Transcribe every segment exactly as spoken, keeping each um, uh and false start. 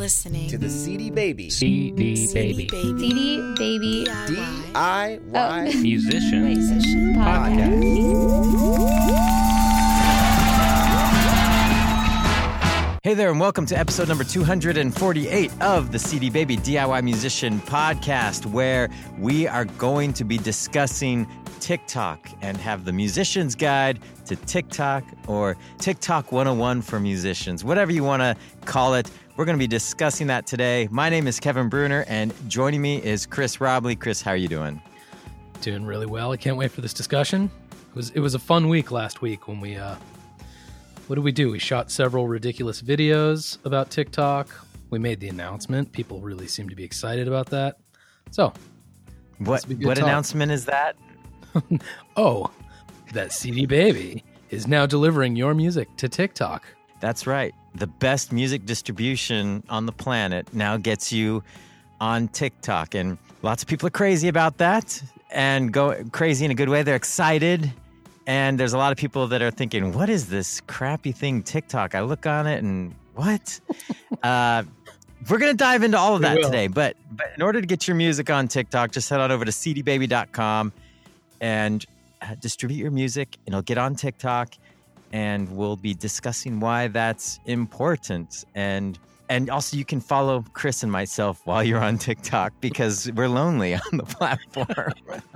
listening to the C D Baby. C D Baby. C D C D Baby D I Y Oh. Musician. Musician Podcast. Hey there, and welcome to episode number two hundred forty-eight of the C D Baby D I Y Musician Podcast, where we are going to be discussing TikTok and have the musician's guide to TikTok, or TikTok one oh one for musicians, whatever you want to call it. We're going to be discussing that today. My name is Kevin Bruner, and joining me is Chris Robley. Chris, how are you doing? Doing really well. I can't wait for this discussion. It was it was a fun week last week when we, uh, what did we do? We shot several ridiculous videos about TikTok. We made the announcement. People really seem to be excited about that. So, What be good what talk. announcement is that? oh, that C D Baby is now delivering your music to TikTok. That's right. The best music distribution on the planet now gets you on TikTok. And lots of people are crazy about that, and go crazy in a good way. They're excited. And there's a lot of people that are thinking, what is this crappy thing, TikTok? I look on it and what? uh, we're going to dive into all of We that will. today. But, but in order to get your music on TikTok, just head on over to c d baby dot com and uh, distribute your music, and it'll get on TikTok. And we'll be discussing why that's important. And and also you can follow Chris and myself while you're on TikTok, because we're lonely on the platform.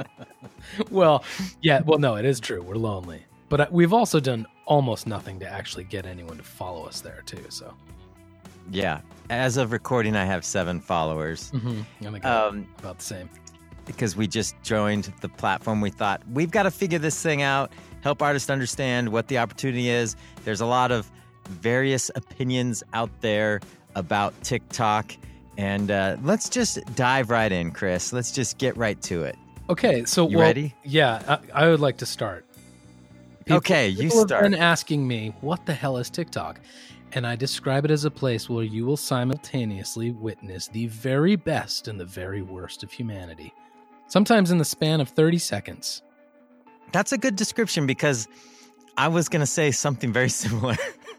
Well, yeah, well, no, it is true. We're lonely. But uh, we've also done almost nothing to actually get anyone to follow us there, too. So, Yeah. As of recording, I have seven followers. mm-hmm. I think Um, about the same. because we just joined the platform. We thought, we've got to figure this thing out, help artists understand what the opportunity is. There's a lot of various opinions out there about TikTok. And uh, let's just dive right in, Chris. Let's just get right to it. Okay, so You well, ready? Yeah, I, I would like to start. People, Okay, you people start. have been asking me, what the hell is TikTok? And I describe it as a place where you will simultaneously witness the very best and the very worst of humanity. Sometimes in the span of thirty seconds. That's a good description, because I was going to say something very similar.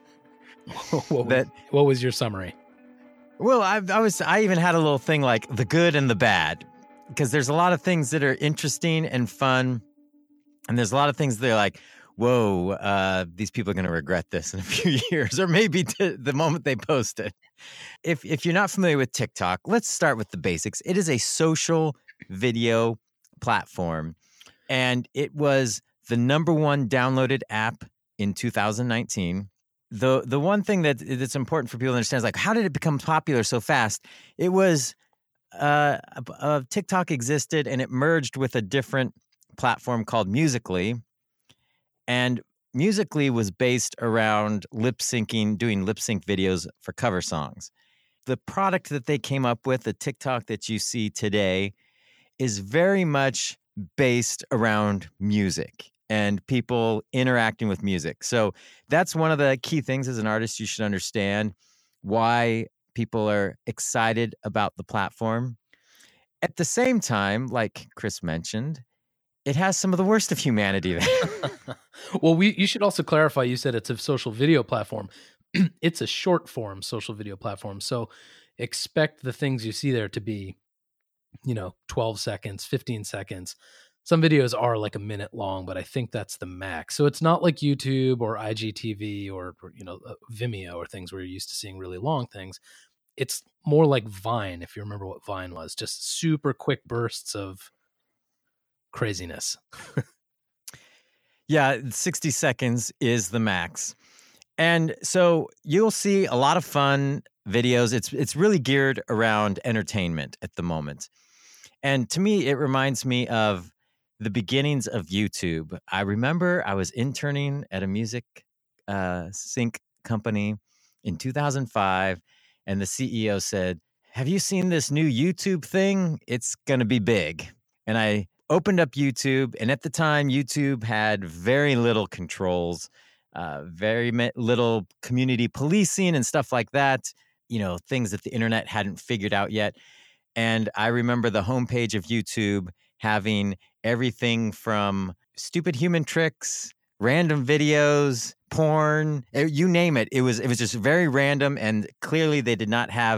what, was, That- what was your summary? Well, I, I was. I even had a little thing like the good and the bad, because there's a lot of things that are interesting and fun, and there's a lot of things that are like, whoa, uh, these people are going to regret this in a few years, or maybe t- the moment they post it. If if you're not familiar with TikTok, let's start with the basics. It is a social video platform, and it was the number one downloaded app in two thousand nineteen. The the one thing that that's important for people to understand is, like, how did it become popular so fast? It was uh, uh, TikTok existed, and it merged with a different platform called Musical.ly, and Musical.ly was based around lip syncing, doing lip sync videos for cover songs. The product that they came up with, the TikTok that you see today, is very much based around music and people interacting with music. So that's one of the key things as an artist you should understand, why people are excited about the platform. At the same time, like Chris mentioned, it has some of the worst of humanity there. Well, we you should also clarify, you said it's a social video platform. It's a short form social video platform. So expect the things you see there to be, you know, twelve seconds, fifteen seconds. Some videos are like a minute long, but I think that's the max. So it's not like YouTube or I G T V or, or you know, uh, Vimeo or things where you're used to seeing really long things. It's more like Vine, if you remember what Vine was, just super quick bursts of craziness. Yeah, sixty seconds is the max. And so you'll see a lot of fun videos. It's it's really geared around entertainment at the moment. And to me, it reminds me of the beginnings of YouTube. I remember I was interning at a music uh, sync company in two thousand five, and the C E O said, "Have you seen this new YouTube thing? It's going to be big." And I opened up YouTube, and at the time, YouTube had very little controls, uh, very mi- little community policing and stuff like that, you know, things that the internet hadn't figured out yet. And I remember the homepage of YouTube having everything from stupid human tricks, random videos, porn, eh, you name it. It was it was just very random, and clearly they did not have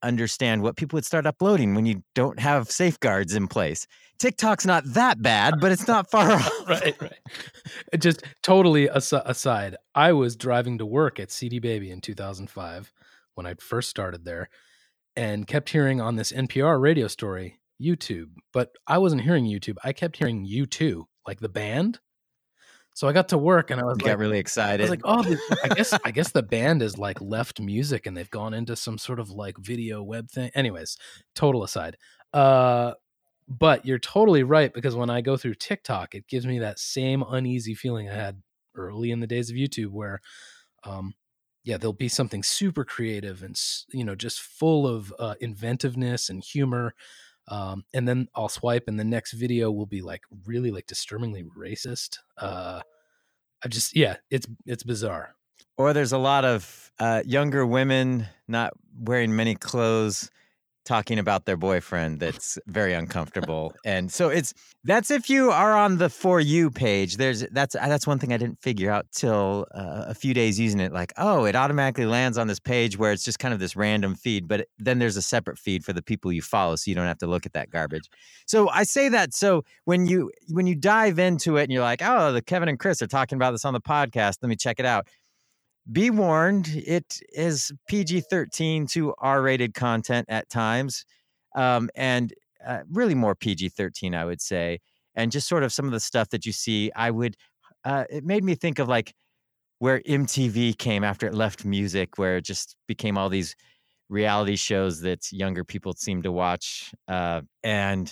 understand what people would start uploading when you don't have safeguards in place. TikTok's not that bad, but it's not far off. Right, right. Just totally as- aside, I was driving to work at C D Baby in two thousand five when I first started there and kept hearing on this N P R radio story, YouTube. But I wasn't hearing YouTube. I kept hearing U two, like the band. So I got to work and I was You like, got really I excited. was like, oh, this, I guess I guess the band is like left music and they've gone into some sort of like video web thing. Anyways, total aside. Uh, but you're totally right, because when I go through TikTok, it gives me that same uneasy feeling I had early in the days of YouTube, where, um, yeah, there'll be something super creative and you know just full of uh, inventiveness and humor. Um, and then I'll swipe and the next video will be like really like disturbingly racist. Uh, I just, yeah, it's, it's bizarre. Or there's a lot of uh, younger women not wearing many clothes talking about their boyfriend that's very uncomfortable. And so it's, that's if you are on the For You page. There's, that's, that's one thing I didn't figure out till uh, a few days using it. Like, oh, it automatically lands on this page where it's just kind of this random feed, but then there's a separate feed for the people you follow, so you don't have to look at that garbage. So I say that, so when you, when you dive into it and you're like, oh, the Kevin and Chris are talking about this on the podcast, let me check it out. Be warned, it is P G thirteen to R-rated content at times, um, and uh, really more P G thirteen, I would say. And just sort of some of the stuff that you see, I would, uh, it made me think of like where M T V came after it left music, where it just became all these reality shows that younger people seem to watch. Uh, and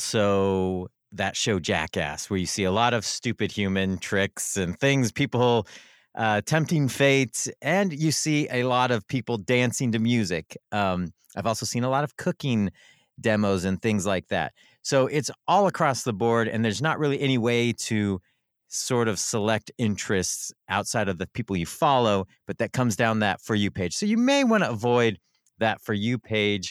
also that show Jackass, where you see a lot of stupid human tricks and things people... Uh, tempting fate, and you see a lot of people dancing to music. Um, I've also seen a lot of cooking demos and things like that. So it's all across the board, and there's not really any way to sort of select interests outside of the people you follow, but that comes down that For You page. So you may want to avoid that For You page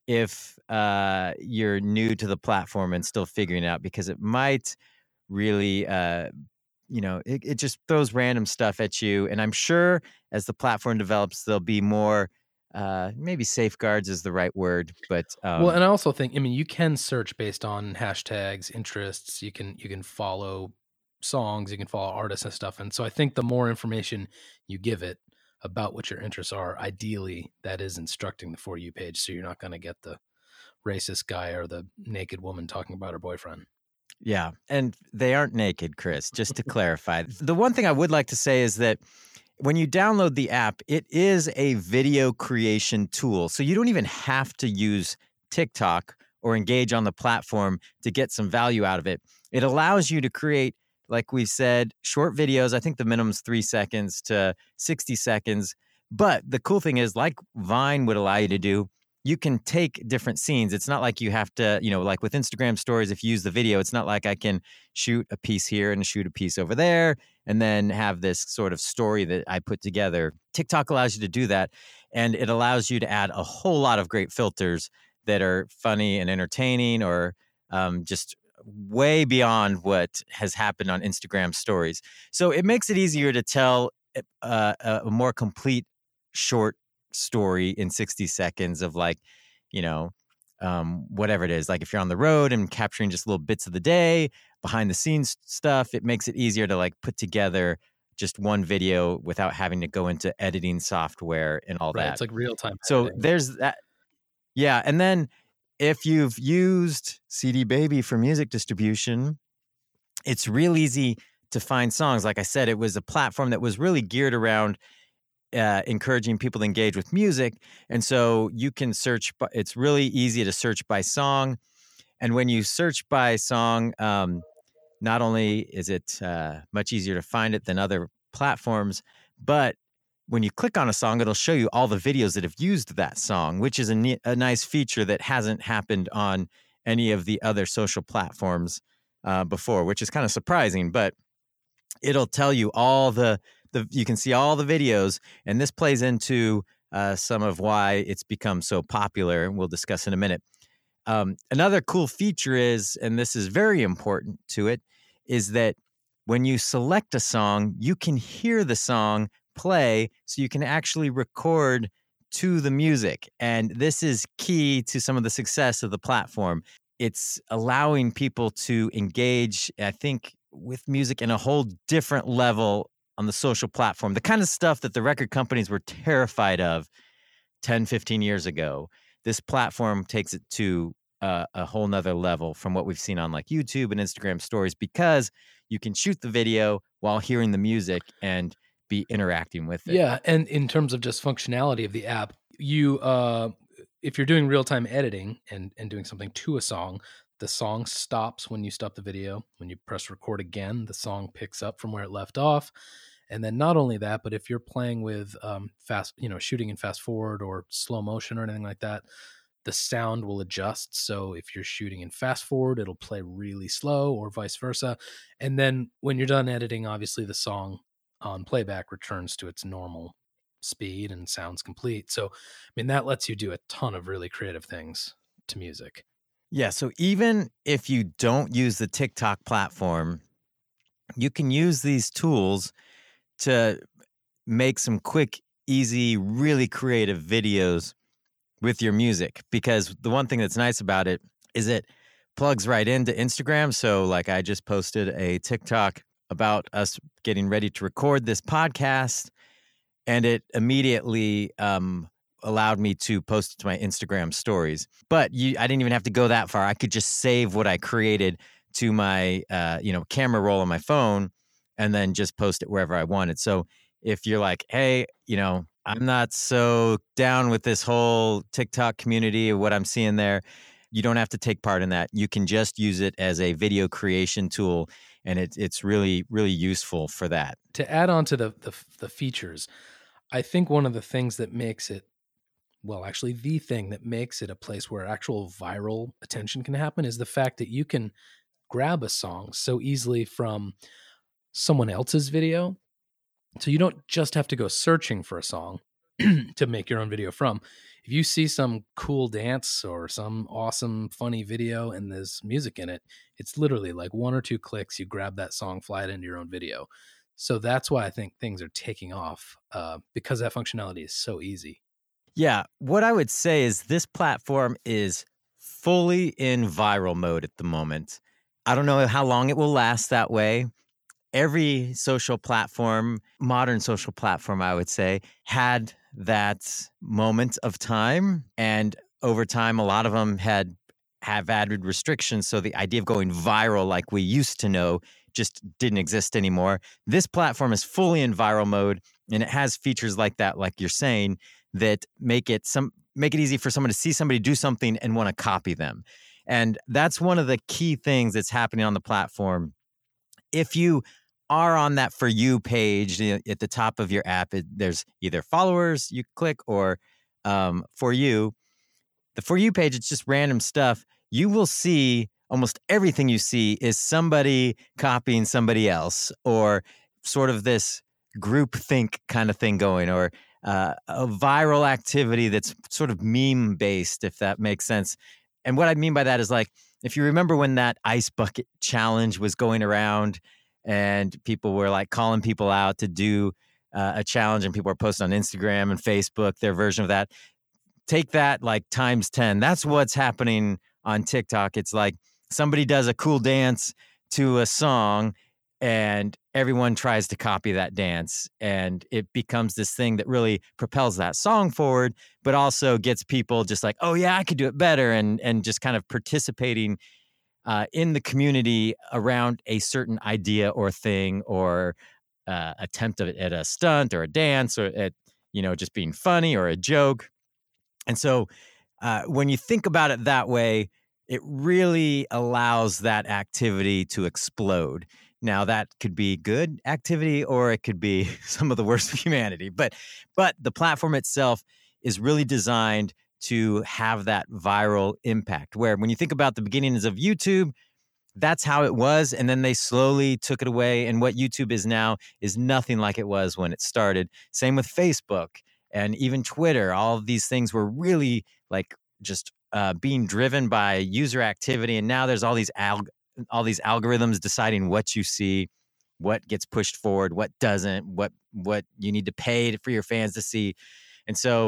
if uh, you're new to the platform and still figuring it out, because it might really... Uh, you know, it, it just throws random stuff at you. And I'm sure as the platform develops, there'll be more, uh, maybe safeguards is the right word, but. Um, well, and I also think, I mean, you can search based on hashtags, interests. You can, you can follow songs, you can follow artists and stuff. And so I think the more information you give it about what your interests are, ideally that is instructing the For You page. So you're not going to get the racist guy or the naked woman talking about her boyfriend. Yeah. And they aren't naked, Chris, just to clarify. The one thing I would like to say is that when you download the app, it is a video creation tool. So you don't even have to use TikTok or engage on the platform to get some value out of it. It allows you to create, like we said, short videos. I think the minimum is three seconds to sixty seconds. But the cool thing is, like Vine would allow you to do, you can take different scenes. It's not like you have to, you know, like with Instagram stories, if you use the video, it's not like I can shoot a piece here and shoot a piece over there and then have this sort of story that I put together. TikTok allows you to do that. And it allows you to add a whole lot of great filters that are funny and entertaining, or um, just way beyond what has happened on Instagram stories. So it makes it easier to tell uh, a more complete short story in sixty seconds of, like, you know, um, whatever it is. Like if you're on the road and capturing just little bits of the day, behind the scenes stuff, it makes it easier to like put together just one video without having to go into editing software and all Right, that. it's like real time. So there's that. Yeah. And then if you've used C D Baby for music distribution, it's real easy to find songs. Like I said, it was a platform that was really geared around Uh, encouraging people to engage with music. And so you can search, by, it's really easy to search by song. And when you search by song, um, not only is it uh, much easier to find it than other platforms, but when you click on a song, it'll show you all the videos that have used that song, which is a, ne- a nice feature that hasn't happened on any of the other social platforms uh, before, which is kind of surprising, but it'll tell you all the The, you can see all the videos, and this plays into uh, some of why it's become so popular, and we'll discuss in a minute. Um, another cool feature is, and this is very important to it, is that when you select a song, you can hear the song play, so you can actually record to the music. And this is key to some of the success of the platform. It's allowing people to engage, I think, with music in a whole different level on the social platform. The kind of stuff that the record companies were terrified of ten, fifteen years ago. This platform takes it to uh, a whole nother level from what we've seen on like YouTube and Instagram stories, because you can shoot the video while hearing the music and be interacting with it. Yeah, and in terms of just functionality of the app, you uh, if you're doing real-time editing and, and doing something to a song, the song stops when you stop the video. When you press record again, the song picks up from where it left off. And then not only that, but if you're playing with um, fast, you know, shooting in fast forward or slow motion or anything like that, the sound will adjust. So if you're shooting in fast forward, it'll play really slow or vice versa. And then when you're done editing, obviously the song on playback returns to its normal speed and sounds complete. So, I mean, that lets you do a ton of really creative things to music. Yeah. So even if you don't use the TikTok platform, you can use these tools to make some quick, easy, really creative videos with your music. Because the one thing that's nice about it is it plugs right into Instagram. So like I just posted a TikTok about us getting ready to record this podcast, and it immediately um, allowed me to post it to my Instagram stories. But you, I didn't even have to go that far. I could just save what I created to my uh, you know, camera roll on my phone and then just post it wherever I wanted. So if you're like, hey, you know, I'm not so down with this whole TikTok community or what I'm seeing there, you don't have to take part in that. You can just use it as a video creation tool, and it, it's really, really useful for that. To add on to the, the the features, I think one of the things that makes it, well, actually the thing that makes it a place where actual viral attention can happen is the fact that you can grab a song so easily from someone else's video. So you don't just have to go searching for a song to make your own video from. If you see some cool dance or some awesome, funny video and there's music in it, it's literally like one or two clicks, you grab that song, fly it into your own video. So that's why I think things are taking off, uh, because that functionality is so easy. Yeah. What I would say is this platform is fully in viral mode at the moment. I don't know how long it will last that way. Every social platform, modern social platform, I would say, had that moment of time. And over time, a lot of them had have added restrictions. So the idea of going viral like we used to know just didn't exist anymore. This platform is fully in viral mode, and it has features like that, like you're saying, that make it some make it easy for someone to see somebody do something and want to copy them. And that's one of the key things that's happening on the platform. If you are on that For You page at the top of your app, it, there's either followers you click or um, For You. The For You page, it's just random stuff. You will see almost everything you see is somebody copying somebody else, or sort of this group think kind of thing going, or uh, a viral activity that's sort of meme based, if that makes sense. And what I mean by that is, like, if you remember when that ice bucket challenge was going around and people were like calling people out to do uh, a challenge, and people were posting on Instagram and Facebook their version of that. Take that like times ten. That's what's happening on TikTok. It's like somebody does a cool dance to a song and everyone tries to copy that dance, and it becomes this thing that really propels that song forward, but also gets people just like, oh yeah, I could do it better, and and just kind of participating uh, in the community around a certain idea or thing, or uh, attempt at, at a stunt or a dance, or at, you know, just being funny or a joke. And so uh, when you think about it that way, it really allows that activity to explode. Now, that could be good activity, or it could be some of the worst of humanity. But but the platform itself is really designed to have that viral impact, where when you think about the beginnings of YouTube, that's how it was. And then they slowly took it away. And what YouTube is now is nothing like it was when it started. Same with Facebook and even Twitter. All of these things were really like just uh, being driven by user activity. And now there's all these alg- all these algorithms deciding what you see, what gets pushed forward, what doesn't, what what you need to pay for your fans to see. And so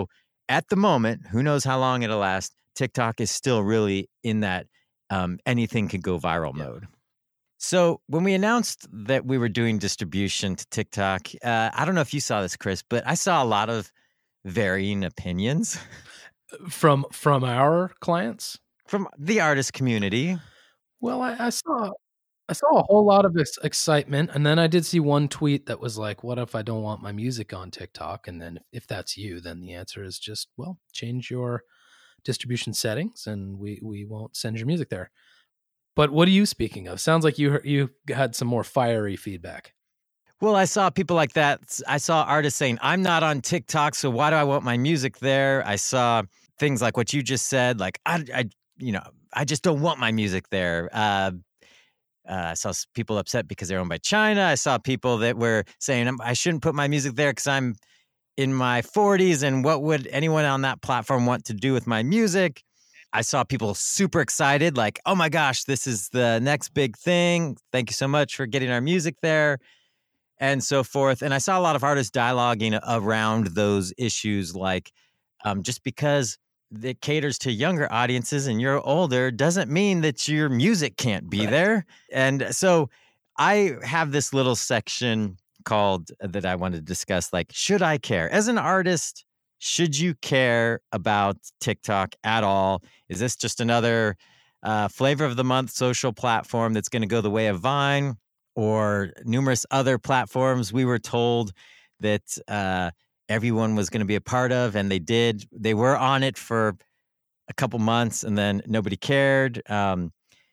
at the moment, who knows how long it'll last, TikTok is still really in that um, anything could go viral Yeah. mode. So when we announced that we were doing distribution to TikTok, uh, I don't know if you saw this, Chris, but I saw a lot of varying opinions From from our clients? from the artist community. Well, I, I saw I saw a whole lot of ex- excitement, and then I did see one tweet that was like, "What if I don't want my music on TikTok?" And then, if that's you, then the answer is just, well, change your distribution settings, and we we won't send your music there. But what are you speaking of? Sounds like you heard- you had some more fiery feedback. Well, I saw people like that. I saw artists saying, I'm not on TikTok, so why do I want my music there? I saw things like what you just said, like, I, I you know, I just don't want my music there. Uh, uh, I saw s- people upset because they're owned by China. I saw people that were saying, "I'm- I shouldn't put my music there because I'm in my forties, and what would anyone on that platform want to do with my music?" I saw people super excited, like, oh my gosh, this is the next big thing. Thank you so much for getting our music there, and so forth. And I saw a lot of artists dialoguing around those issues, like um, just because it caters to younger audiences and you're older doesn't mean that your music can't be Right. there. And so I have this little section called that I wanted to discuss, like, should I care? As an artist, should you care about TikTok at all? Is this just another uh, flavor of the month social platform that's going to go the way of Vine or numerous other platforms we were told that uh, everyone was going to be a part of, and they did. They were on it for a couple months, and then nobody cared. Um,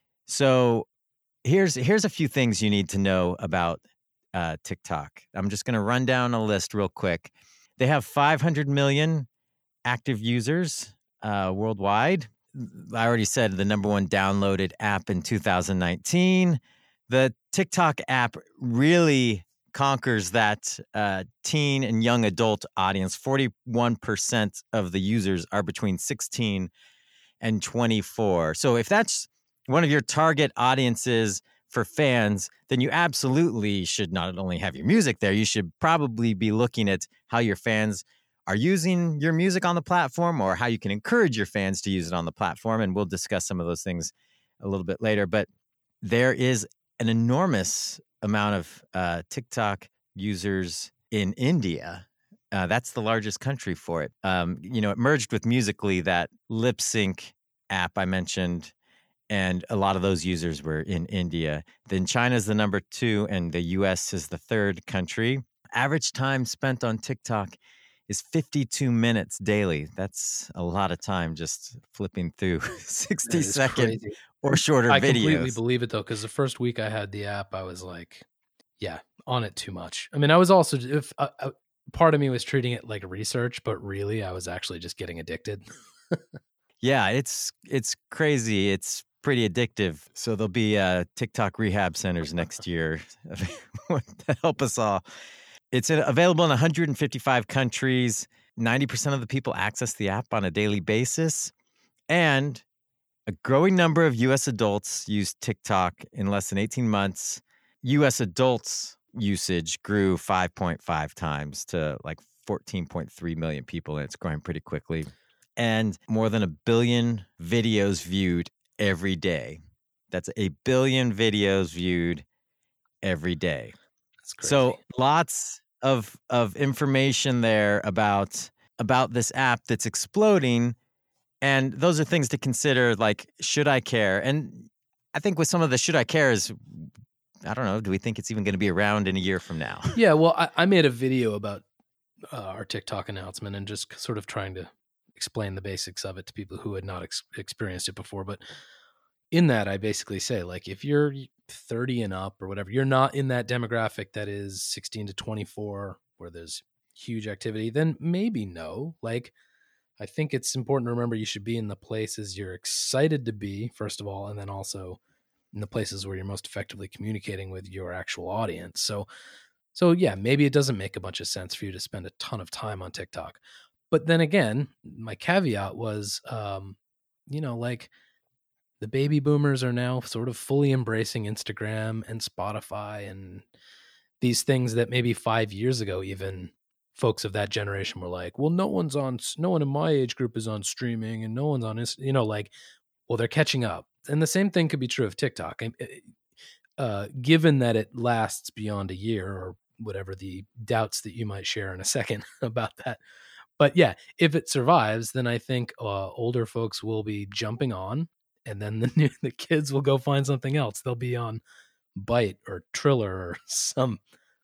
so here's here's a few things you need to know about uh, TikTok. I'm just going to run down a list real quick. They have five hundred million active users uh, worldwide. I already said the number one downloaded app in two thousand nineteen. The TikTok app really conquers that uh, teen and young adult audience. forty-one percent of the users are between sixteen and twenty-four. So if that's one of your target audiences for fans, then you absolutely should not only have your music there, you should probably be looking at how your fans are using your music on the platform or how you can encourage your fans to use it on the platform. And we'll discuss some of those things a little bit later. But there is an enormous amount of uh, TikTok users in India. Uh, that's the largest country for it. Um, you know, it merged with Musical.ly, that lip sync app I mentioned, and a lot of those users were in India. Then China's the number two, and the U S is the third country. Average time spent on TikTok is fifty-two minutes daily. That's a lot of time just flipping through sixty That is second crazy. or shorter I videos. completely believe it though, because the first week I had the app, I was like, yeah, on it too much. I mean, I was also, if uh, uh, part of me was treating it like research, but really I was actually just getting addicted. Yeah, it's it's crazy. It's pretty addictive. So there'll be uh, TikTok rehab centers next year to help us all. It's available in one hundred fifty-five countries. ninety percent of the people access the app on a daily basis. And a growing number of U S adults use TikTok in less than eighteen months. U S adults usage grew five point five times to like fourteen point three million people, and it's growing pretty quickly. And more than a billion videos viewed every day. That's a billion videos viewed every day. That's crazy. So lots of of information there about about this app that's exploding. And those are things to consider, like, should I care? And I think with some of the should I care is, I don't know, do we think it's even going to be around in a year from now? Yeah, well, I, I made a video about uh, our TikTok announcement and just sort of trying to explain the basics of it to people who had not ex- experienced it before. But in that, I basically say, like, if you're thirty and up or whatever, you're not in that demographic that is sixteen to twenty-four where there's huge activity, then maybe no. Like, I think it's important to remember you should be in the places you're excited to be, first of all, and then also in the places where you're most effectively communicating with your actual audience. So, so yeah, maybe it doesn't make a bunch of sense for you to spend a ton of time on TikTok. But then again, my caveat was, um, you know, like, the baby boomers are now sort of fully embracing Instagram and Spotify and these things that maybe five years ago even folks of that generation were like, well, no one's on, no one in my age group is on streaming and no one's on, you know, like, well, they're catching up. And the same thing could be true of TikTok. Uh, given that it lasts beyond a year or whatever the doubts that you might share in a second about that. But yeah, if it survives, then I think uh, older folks will be jumping on, and then the new, the kids will go find something else. They'll be on Byte or Triller or some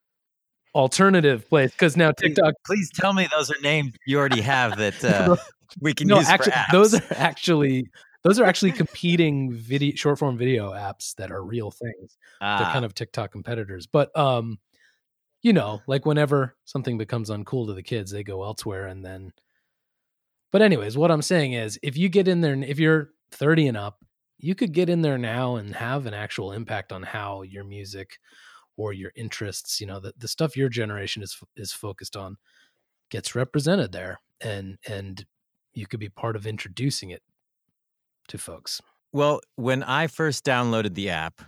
alternative place, because now TikTok. Please, please tell me those are names you already have that uh, we can no, use actually, for apps. Those are actually those are actually competing video short form video apps that are real things. Ah. They're kind of TikTok competitors, but um. You know, like whenever something becomes uncool to the kids, they go elsewhere. And then, but anyways, what I'm saying is if you get in there, if you're thirty and up, you could get in there now and have an actual impact on how your music or your interests, you know, the, the stuff your generation is, is focused on gets represented there. And, and you could be part of introducing it to folks. Well, when I first downloaded the app,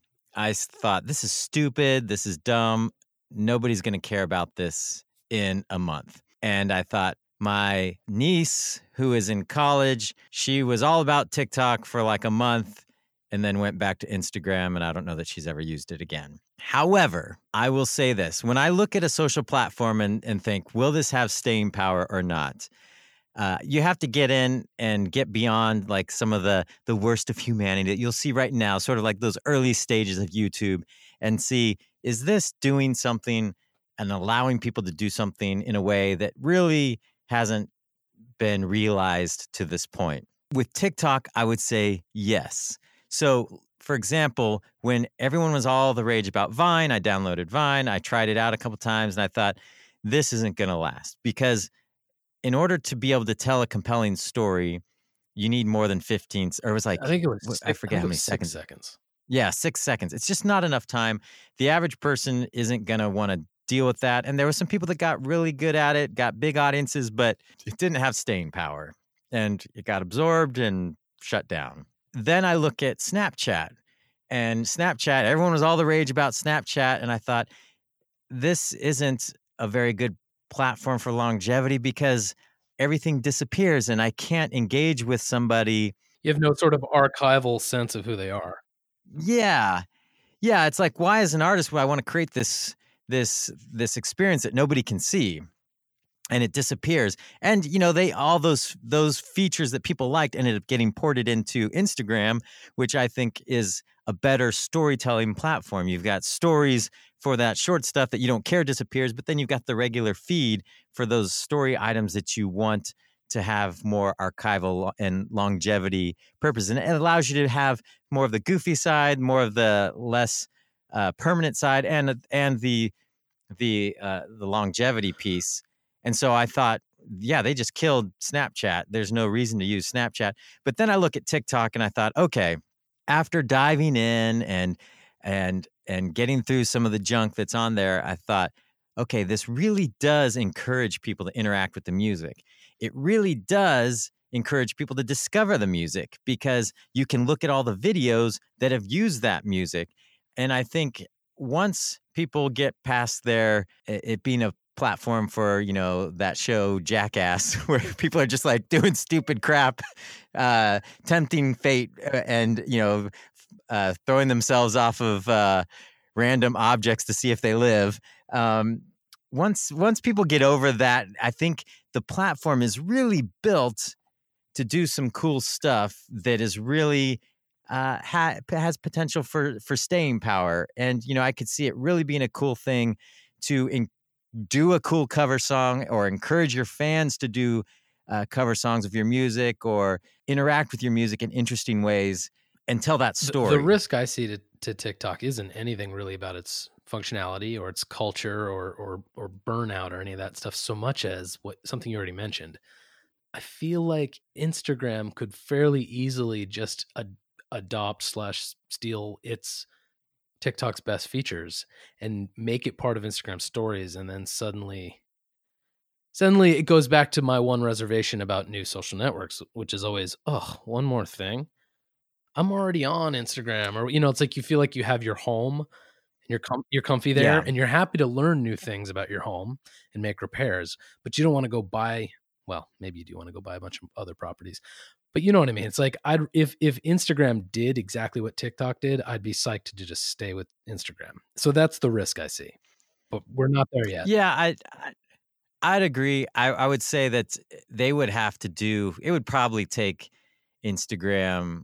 I thought, this is stupid. This is dumb. Nobody's going to care about this in a month. And I thought, my niece, who is in college, she was all about TikTok for like a month and then went back to Instagram, and I don't know that she's ever used it again. However, I will say this. When I look at a social platform and, and think, will this have staying power or not? Uh, you have to get in and get beyond like some of the, the worst of humanity that you'll see right now, sort of like those early stages of YouTube, and see, is this doing something and allowing people to do something in a way that really hasn't been realized to this point? With TikTok, I would say yes. So, for example, when everyone was all the rage about Vine, I downloaded Vine. I tried it out a couple times, and I thought, this isn't going to last. Because in order to be able to tell a compelling story, you need more than fifteen, or it was like, I think it was, I forget I how many six seconds. seconds. Yeah, six seconds. It's just not enough time. The average person isn't going to want to deal with that. And there were some people that got really good at it, got big audiences, but it didn't have staying power. And it got absorbed and shut down. Then I look at Snapchat. And Snapchat, everyone was all the rage about Snapchat. And I thought, this isn't a very good platform for longevity because everything disappears and I can't engage with somebody. You have no sort of archival sense of who they are. Yeah. Yeah. It's like, why as an artist would I want to create this, this, this experience that nobody can see? And it disappears. And, you know, they, all those, those features that people liked ended up getting ported into Instagram, which I think is a better storytelling platform. You've got stories for that short stuff that you don't care disappears, but then you've got the regular feed for those story items that you want to have more archival and longevity purpose. And it allows you to have more of the goofy side, more of the less uh, permanent side, and and the the uh, the longevity piece. And so I thought, yeah, they just killed Snapchat. There's no reason to use Snapchat. But then I look at TikTok and I thought, okay, after diving in and and and getting through some of the junk that's on there, I thought, okay, this really does encourage people to interact with the music. It really does encourage people to discover the music because you can look at all the videos that have used that music. And I think once people get past their, it being a platform for, you know, that show Jackass, where people are just like doing stupid crap, uh, tempting fate and, you know, uh, throwing themselves off of uh, random objects to see if they live. Um, once once people get over that, I think the platform is really built to do some cool stuff that is really uh, ha- has potential for for staying power. And, you know, I could see it really being a cool thing to in- do a cool cover song or encourage your fans to do uh, cover songs of your music or interact with your music in interesting ways and tell that story. The, the risk I see to, to TikTok isn't anything really about its functionality or its culture or, or, or burnout or any of that stuff so much as what something you already mentioned. I feel like Instagram could fairly easily just ad- adopt slash steal its TikTok's best features and make it part of Instagram stories. And then suddenly, suddenly it goes back to my one reservation about new social networks, which is always, oh, one more thing. I'm already on Instagram, or, you know, it's like you feel like you have your home and you're com- you're comfy there, Yeah. and you're happy to learn new things about your home and make repairs, but you don't want to go buy. Well, maybe you do want to go buy a bunch of other properties, but you know what I mean. It's like I'd if if Instagram did exactly what TikTok did, I'd be psyched to just stay with Instagram. So that's the risk I see, but we're not there yet. Yeah, I, I I'd agree. I, I would say that they would have to do. It would probably take Instagram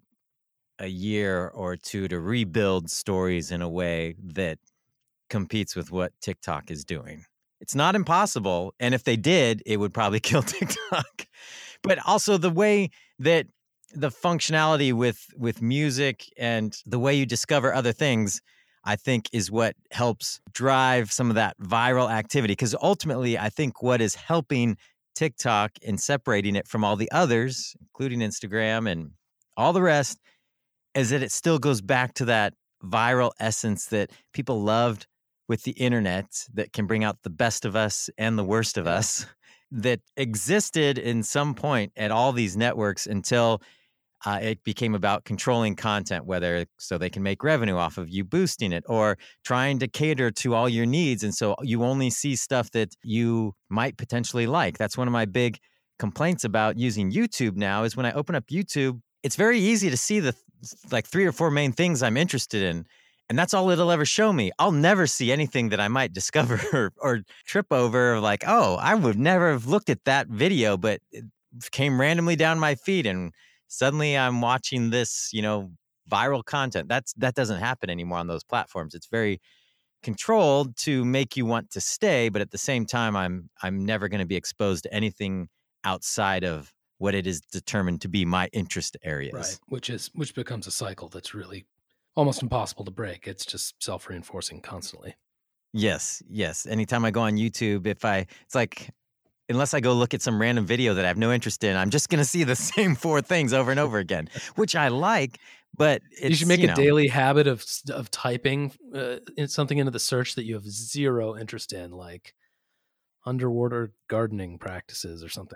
a year or two to rebuild stories in a way that competes with what TikTok is doing. It's not impossible. And if they did, it would probably kill TikTok. But also the way that the functionality with with music and the way you discover other things, I think is what helps drive some of that viral activity. Because ultimately, I think what is helping TikTok and separating it from all the others, including Instagram and all the rest, is that it still goes back to that viral essence that people loved with the internet, that can bring out the best of us and the worst of us, that existed in some point at all these networks until uh, it became about controlling content, whether so they can make revenue off of you boosting it or trying to cater to all your needs. And so you only see stuff that you might potentially like. That's one of my big complaints about using YouTube now is when I open up YouTube, it's very easy to see the like three or four main things I'm interested in. And that's all it'll ever show me. I'll never see anything that I might discover or, or trip over like, oh, I would never have looked at that video, but it came randomly down my feed and suddenly I'm watching this, you know, viral content. That's that doesn't happen anymore on those platforms. It's very controlled to make you want to stay, but at the same time, I'm I'm never going to be exposed to anything outside of what it is determined to be my interest areas. Right, which is which becomes a cycle that's really almost impossible to break. It's just self-reinforcing constantly. Yes, yes. Anytime I go on YouTube, if I, it's like, unless I go look at some random video that I have no interest in, I'm just going to see the same four things over and over again, which I like, but it's, you should make you a know, daily habit of of typing uh, in something into the search that you have zero interest in, like underwater gardening practices or something.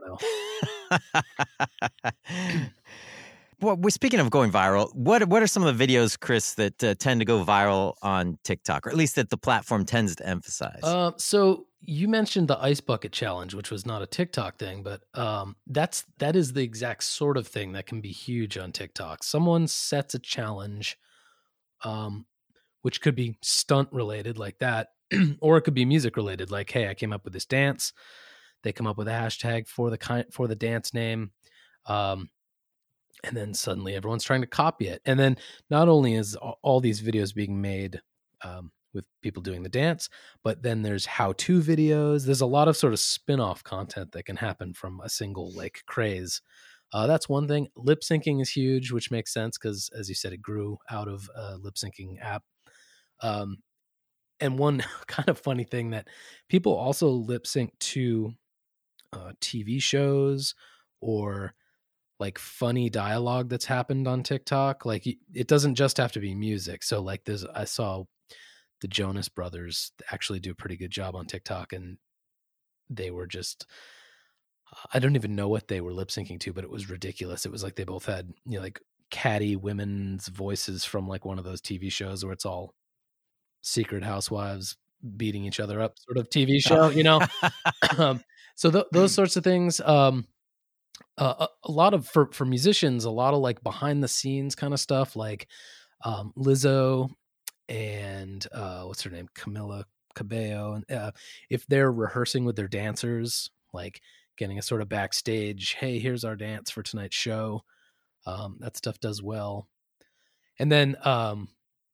I don't know. Well, we're speaking of going viral. What what are some of the videos, Chris, that uh, tend to go viral on TikTok, or at least that the platform tends to emphasize? Uh, so you mentioned the ice bucket challenge, which was not a TikTok thing, but um, that's that is the exact sort of thing that can be huge on TikTok. Someone sets a challenge, um, which could be stunt related like that, or it could be music related. Like, hey, I came up with this dance. They come up with a hashtag for the kind for the dance name. Um, And then suddenly everyone's trying to copy it. And then not only is all these videos being made um, with people doing the dance, but then there's how-to videos. There's a lot of sort of spin-off content that can happen from a single like craze. Uh, that's one thing. Lip syncing is huge, which makes sense because, as you said, it grew out of a lip syncing app. Um, and one kind of funny thing that people also lip sync to uh, T V shows or like funny dialogue that's happened on TikTok. Like it doesn't just have to be music. So like there's, I saw the Jonas Brothers actually do a pretty good job on TikTok, and they were just, I don't even know what they were lip syncing to, but it was ridiculous. It was like they both had, you know, like catty women's voices from like one of those T V shows where it's all secret housewives beating each other up sort of T V show, you know? um, so th- those sorts of things, um, Uh, a, a lot of for for musicians, a lot of like behind the scenes kind of stuff, like um, Lizzo and uh, what's her name, Camila Cabello, and uh, if they're rehearsing with their dancers, like getting a sort of backstage, hey, here's our dance for tonight's show. Um, that stuff does well, and then um,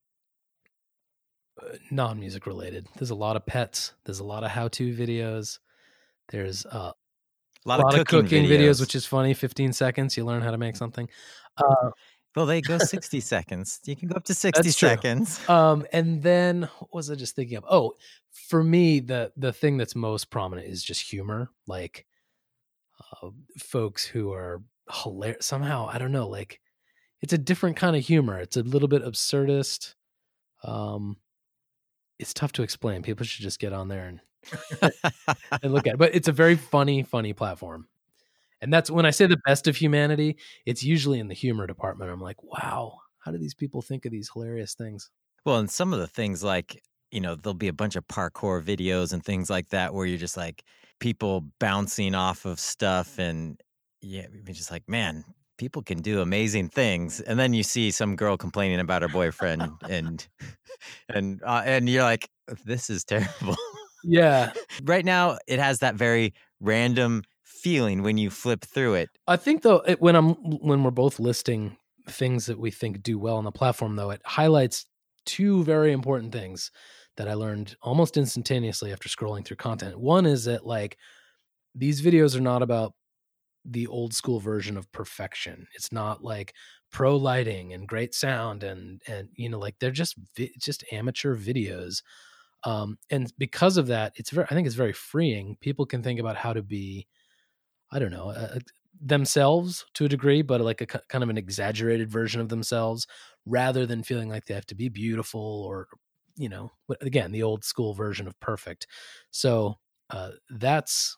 non-music related. There's a lot of pets. There's a lot of how-to videos. There's uh, A lot, a lot of cooking, of cooking videos. videos, which is funny. fifteen seconds, you learn how to make something. Uh, well, they go sixty seconds. You can go up to sixty That's true. seconds. Um, and then what was I just thinking of? Oh, for me, the the thing that's most prominent is just humor. Like uh, folks who are hilarious. Somehow, I don't know, like it's a different kind of humor. It's a little bit absurdist. Um, it's tough to explain. People should just get on there and and look at it. But it's a very funny, funny platform. And that's when I say the best of humanity, it's usually in the humor department. I'm like, wow, how do these people think of these hilarious things? Well, and some of the things like, you know, there'll be a bunch of parkour videos and things like that where you're just like people bouncing off of stuff. And yeah, you're just like, man, people can do amazing things. And then you see some girl complaining about her boyfriend and, and, uh, and you're like, this is terrible. Yeah. Right now, it has that very random feeling when you flip through it. I think though, it, when I'm, when we're both listing things that we think do well on the platform, though, it highlights two very important things that I learned almost instantaneously after scrolling through content. One is that like these videos are not about the old school version of perfection. It's not like pro lighting and great sound and and you know, like they're just vi- just amateur videos. Um, and because of that, it's very I think it's very freeing. People can think about how to be, I don't know, uh, themselves to a degree, but like a k- kind of an exaggerated version of themselves, rather than feeling like they have to be beautiful or, you know, again, the old school version of perfect. So uh, that's,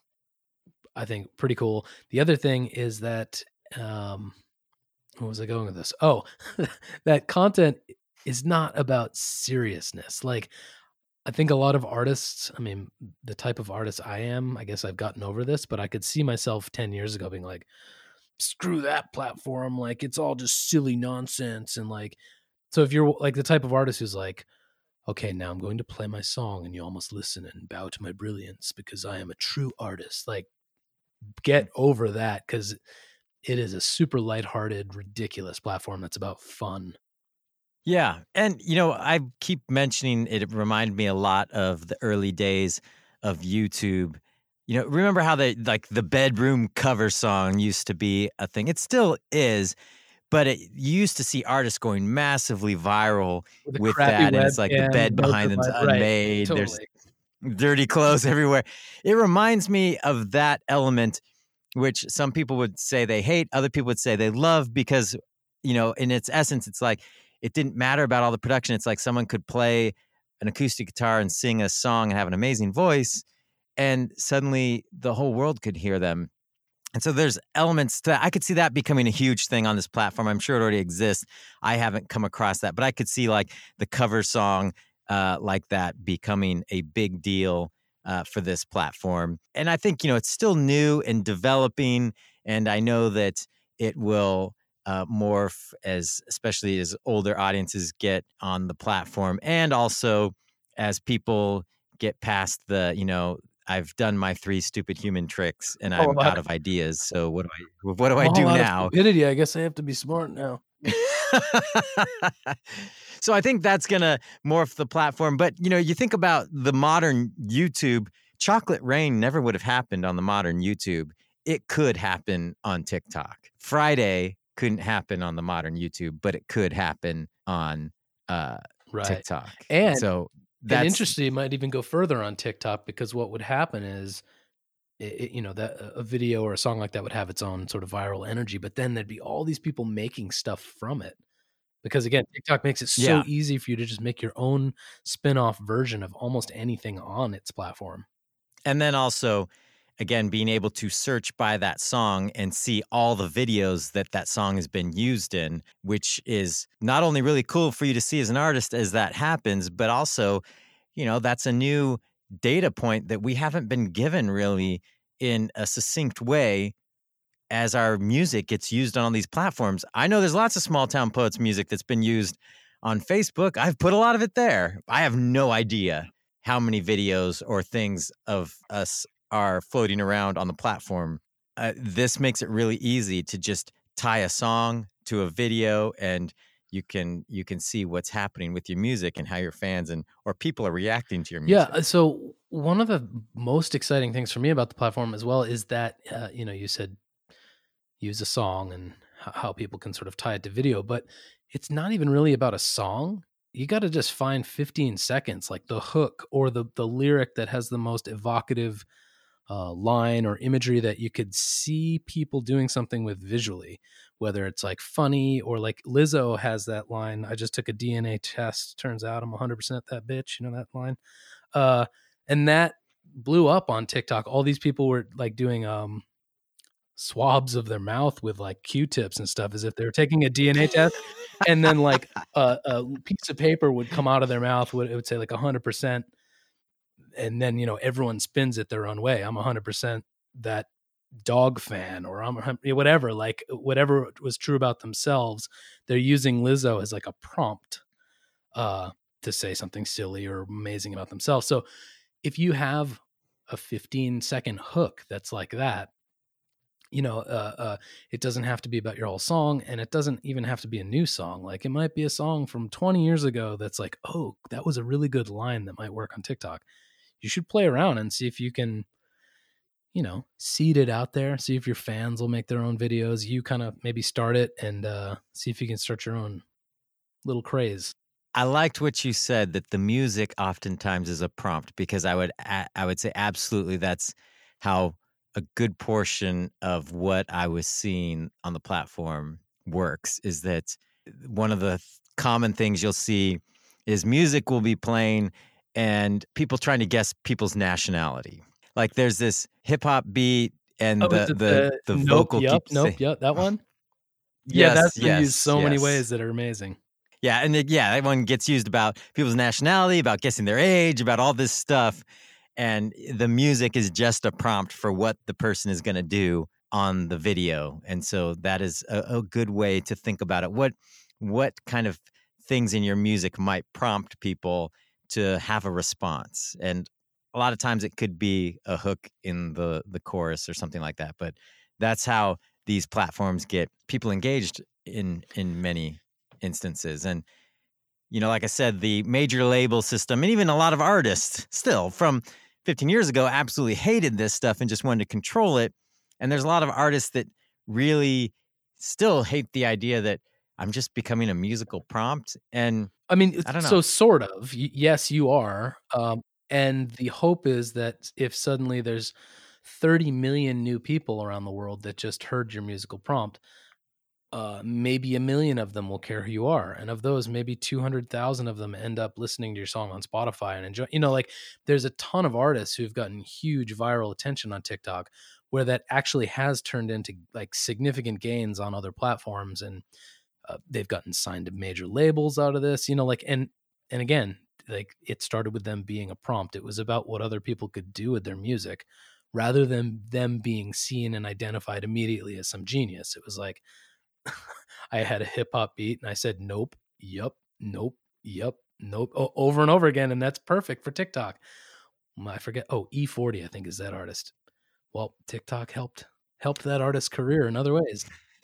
I think, pretty cool. The other thing is that, um, where was I going with this? Oh, that content is not about seriousness. Like, I think a lot of artists, I mean, the type of artist I am, I guess I've gotten over this, but I could see myself ten years ago being like, screw that platform. Like, it's all just silly nonsense. And like, so if you're like the type of artist who's like, okay, now I'm going to play my song and you all must listen and bow to my brilliance because I am a true artist. Like, get over that, because it is a super lighthearted, ridiculous platform that's about fun. Yeah. And, you know, I keep mentioning it, it reminded me a lot of the early days of YouTube. You know, remember how they like the bedroom cover song used to be a thing? It still is, but it, you used to see artists going massively viral With, with that. And it's like the webcam, bed no behind them's device- right, unmade. totally. There's dirty clothes everywhere. It reminds me of that element, which some people would say they hate, other people would say they love, because, you know, in its essence, it's like, it didn't matter about all the production. It's like someone could play an acoustic guitar and sing a song and have an amazing voice, and suddenly the whole world could hear them. And so there's elements to that. I could see that becoming a huge thing on this platform. I'm sure it already exists. I haven't come across that, but I could see like the cover song uh, like that becoming a big deal uh, for this platform. And I think, you know, it's still new and developing, and I know that it will Uh, morph as, especially as older audiences get on the platform, and also as people get past the, you know, I've done my three stupid human tricks and I'm Oh, out of ideas. So what do I, what do I do All out of now? stupidity, I guess I have to be smart now. So I think that's gonna morph the platform. But you know, you think about the modern YouTube, Chocolate Rain never would have happened on the modern YouTube. It could happen on TikTok. Friday couldn't happen on the modern YouTube, but it could happen on uh, Right. TikTok. And so And that's interesting, it might even go further on TikTok, because what would happen is, it, it- you know, that a video or a song like that would have its own sort of viral energy, but then there'd be all these people making stuff from it. Because again, TikTok makes it so Yeah. easy for you to just make your own spin-off version of almost anything on its platform. And then also, again, being able to search by that song and see all the videos that that song has been used in, which is not only really cool for you to see as an artist as that happens, but also, you know, that's a new data point that we haven't been given really in a succinct way as our music gets used on all these platforms. I know there's lots of Small Town Poets music that's been used on Facebook. I've put a lot of it there. I have no idea how many videos or things of us are floating around on the platform. Uh, this makes it really easy to just tie a song to a video, and you can you can see what's happening with your music and how your fans and or people are reacting to your music. Yeah. So one of the most exciting things for me about the platform as well is that, uh, you know, you said use a song and h- how people can sort of tie it to video, but it's not even really about a song. You got to just find fifteen seconds, like the hook or the, the lyric that has the most evocative uh, line or imagery that you could see people doing something with visually, whether it's like funny or like Lizzo has that line, I just took a D N A test, turns out I'm one hundred percent that bitch, you know that line? Uh, and that blew up on TikTok. All these people were like doing um, swabs of their mouth with like Q-tips and stuff as if they were taking a D N A test. And then like a, a piece of paper would come out of their mouth. Would, it would say like one hundred percent. And then, you know, everyone spins it their own way. I'm one hundred percent that dog fan, or I'm whatever, like whatever was true about themselves. They're using Lizzo as like a prompt uh, to say something silly or amazing about themselves. So if you have a fifteen second hook that's like that, you know, uh, uh, it doesn't have to be about your whole song, and it doesn't even have to be a new song. Like it might be a song from twenty years ago that's like, oh, that was a really good line that might work on TikTok. You should play around and see if you can, you know, seed it out there. See if your fans will make their own videos. You kind of maybe start it and uh, see if you can start your own little craze. I liked what you said, that the music oftentimes is a prompt, because I would I would say absolutely that's how a good portion of what I was seeing on the platform works. Is that one of the common things you'll see is music will be playing and people trying to guess people's nationality. Like there's this hip hop beat and Oh, the is it the the nope, vocal Yep, keeps nope, saying, yep, that one. yes, Yeah, that's been yes, used so many yes. ways that are amazing. Yeah, and it, yeah, that one gets used about people's nationality, about guessing their age, about all this stuff. And the music is just a prompt for what the person is going to do on the video. And so that is a, a good way to think about it. What what kind of things in your music might prompt people to have a response? And a lot of times it could be a hook in the, the chorus or something like that. But that's how these platforms get people engaged in in many instances. And, you know, like I said, the major label system, and even a lot of artists still from fifteen years ago absolutely hated this stuff and just wanted to control it. And there's a lot of artists that really still hate the idea that I'm just becoming a musical prompt. And I mean, I don't know. so sort of. Y- Yes, you are. Um, and the hope is that if suddenly there's thirty million new people around the world that just heard your musical prompt, uh, maybe a million of them will care who you are. And of those, maybe two hundred thousand of them end up listening to your song on Spotify and enjoy, you know, like there's a ton of artists who've gotten huge viral attention on TikTok where that actually has turned into like significant gains on other platforms. And uh, they've gotten signed to major labels out of this, you know, like, and, and again, like it started with them being a prompt. It was about what other people could do with their music rather than them being seen and identified immediately as some genius. It was like, I had a hip hop beat and I said, nope, yep, nope, yep, nope, o- over and over again. And that's perfect for TikTok. I forget. Oh, E forty, I think is that artist. Well, TikTok helped, helped that artist's career in other ways.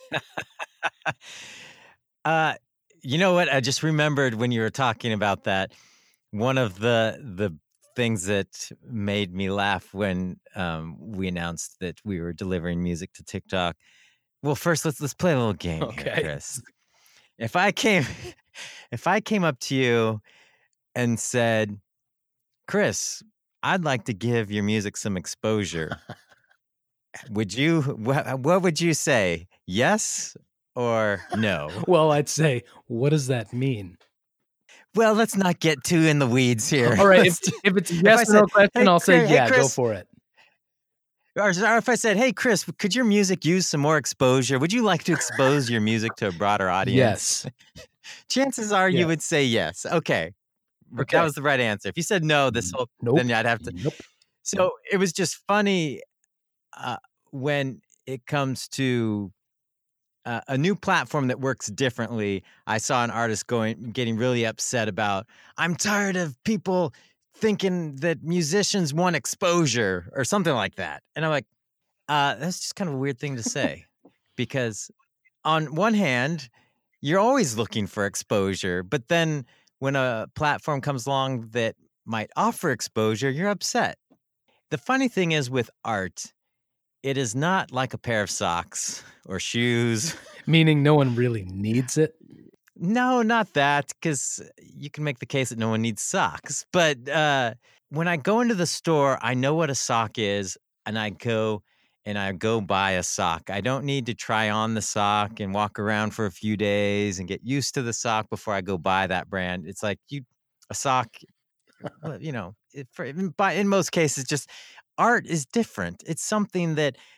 uh, you know what? I just remembered when you were talking about that, one of the, the things that made me laugh when um, we announced that we were delivering music to TikTok. Well, first let's let's play a little game Okay. here, Chris. If I came if I came up to you and said, "Chris, I'd like to give your music some exposure," would you what, what would you say? Yes or no? Well, I'd say, what does that mean? Well, let's not get too in the weeds here. All right. If, Let's- if it's a I yes or no said, question, "Hey, I'll say, Chris- hey, yeah, go Chris." for it. Or, or if I said, "Hey, Chris, could your music use some more exposure? Would you like to expose your music to a broader audience?" Yes. Chances are Yeah. you would say yes. Okay. Okay. That was the right answer. If you said no, this whole Nope. then I'd have to. Nope. So it was just funny uh, when it comes to uh, a new platform that works differently. I saw an artist going getting really upset about, "I'm tired of people thinking that musicians want exposure," or something like that. And I'm like, uh, that's just kind of a weird thing to say, because on one hand, you're always looking for exposure, but then when a platform comes along that might offer exposure, you're upset. The funny thing is with art, it is not like a pair of socks or shoes. Meaning no one really needs it. No, not that, because you can make the case that no one needs socks. But uh, when I go into the store, I know what a sock is, and I go and I go buy a sock. I don't need to try on the sock and walk around for a few days and get used to the sock before I go buy that brand. It's like you, a sock, well, you know, it, for, in, by, in most cases, just art is different. It's something that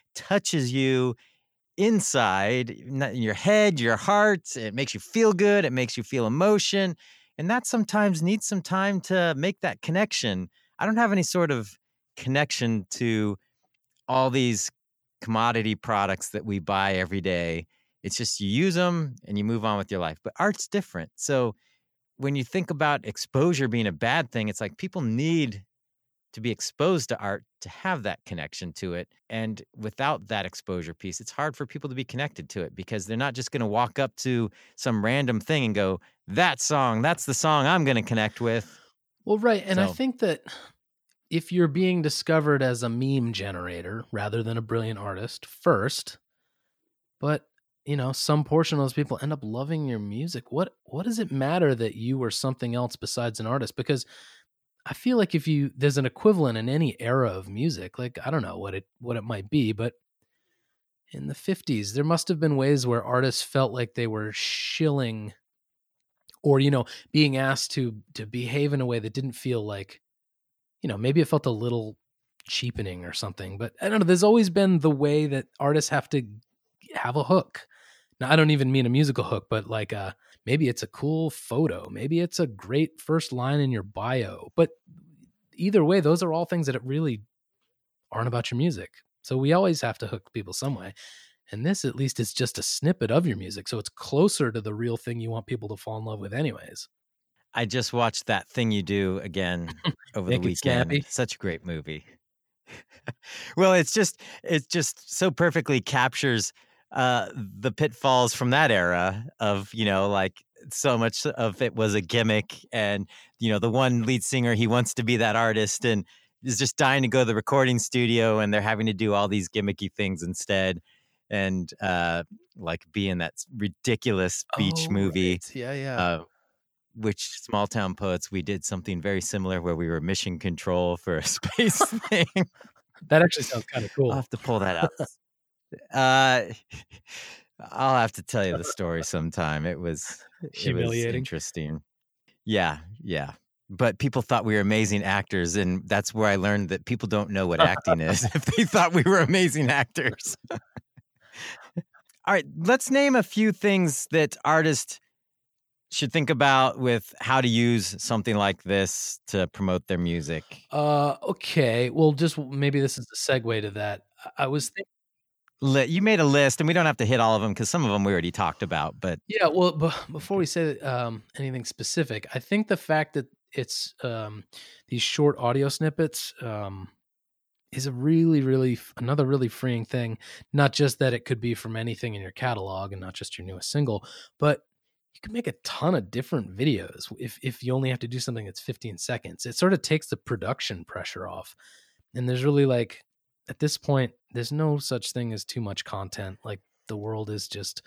touches you inside, in your head, your heart. It makes you feel good. It makes you feel emotion. And that sometimes needs some time to make that connection. I don't have any sort of connection to all these commodity products that we buy every day. It's just you use them and you move on with your life. But art's different. So when you think about exposure being a bad thing, it's like people need to be exposed to art to have that connection to it. And without that exposure piece, it's hard for people to be connected to it because they're not just going to walk up to some random thing and go, that song, that's the song I'm going to connect with. Well, right. And I So- think that if you're being discovered as a meme generator rather than a brilliant artist first, but you know, some portion of those people end up loving your music. What what does it matter that you were something else besides an artist? Because I feel like if you there's an equivalent in any era of music, like I don't know what it what it might be, but in the fifties, there must have been ways where artists felt like they were shilling or, you know, being asked to to behave in a way that didn't feel like, you know, maybe it felt a little cheapening or something. But I don't know, there's always been the way that artists have to have a hook. Now, I don't even mean a musical hook, but like uh, maybe it's a cool photo. Maybe it's a great first line in your bio. But either way, those are all things that really aren't about your music. So we always have to hook people some way. And this, at least, is just a snippet of your music. So it's closer to the real thing you want people to fall in love with anyways. I just watched That Thing You Do again over the Make it weekend. snappy. Such a great movie. Well, it's just it just so perfectly captures uh, the pitfalls from that era of, you know, like so much of it was a gimmick. And, you know, the one lead singer, he wants to be that artist and is just dying to go to the recording studio, and they're having to do all these gimmicky things instead. And uh, like be in that ridiculous beach Oh, movie. right. Yeah, yeah. Uh, which Small Town Poets, we did something very similar where we were mission control for a space thing. That actually sounds kind of cool. I'll have to pull that out. Uh, I'll have to tell you the story sometime. It was it was Humiliating. interesting. Yeah, yeah. But people thought we were amazing actors, and that's where I learned that people don't know what acting is if they thought we were amazing actors. All right, let's name a few things that artists should think about with how to use something like this to promote their music. Uh, okay. Well, just maybe this is a segue to that. I- I was thinking, Li- You made a list, and we don't have to hit all of them because some of them we already talked about. But yeah. Well, b- before we say um, anything specific, I think the fact that it's um, these short audio snippets um, is a really, really f- another really freeing thing. Not just that it could be from anything in your catalog and not just your newest single, but you can make a ton of different videos if if you only have to do something that's fifteen seconds. It sort of takes the production pressure off. And there's really like at this point, there's no such thing as too much content. Like the world is just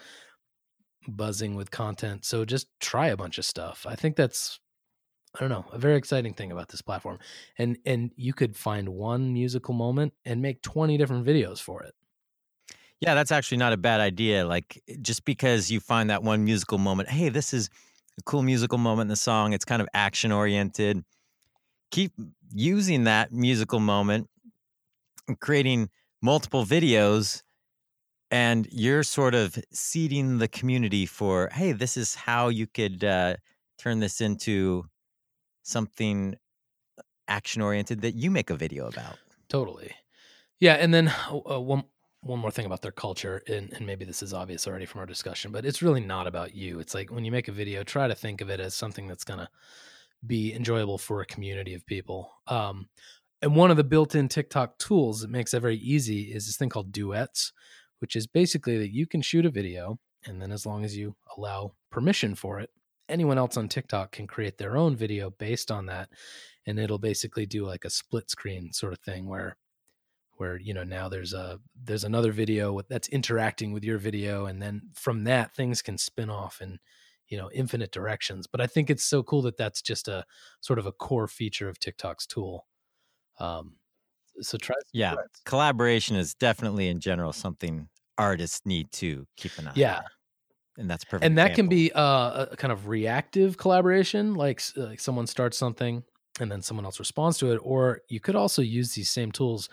buzzing with content. So just try a bunch of stuff. I think that's I don't know, a very exciting thing about this platform. And and you could find one musical moment and make twenty different videos for it. yeah, that's actually not a bad idea. Like just because you find that one musical moment, hey, this is a cool musical moment in the song. It's kind of action oriented. Keep using that musical moment and creating multiple videos, and you're sort of seeding the community for, hey, this is how you could uh, turn this into something action oriented that you make a video about. Totally. Yeah, and then uh, one one more thing about their culture, and, and maybe this is obvious already from our discussion, but it's really not about you. It's like when you make a video, try to think of it as something that's going to be enjoyable for a community of people. Um, and one of the built-in TikTok tools that makes that very easy is this thing called duets, which is basically that you can shoot a video, and then as long as you allow permission for it, anyone else on TikTok can create their own video based on that. And it'll basically do like a split screen sort of thing where where you know now there's a there's another video that's interacting with your video, and then from that things can spin off in you know infinite directions. But I think it's so cool that that's just a sort of a core feature of TikTok's tool. Um, so try. Yeah, collaboration is definitely in general something artists need to keep an eye Yeah. on. And that's perfect. And that can example. be uh, a kind of reactive collaboration, like s- like someone starts something and then someone else responds to it. Or you could also use these same tools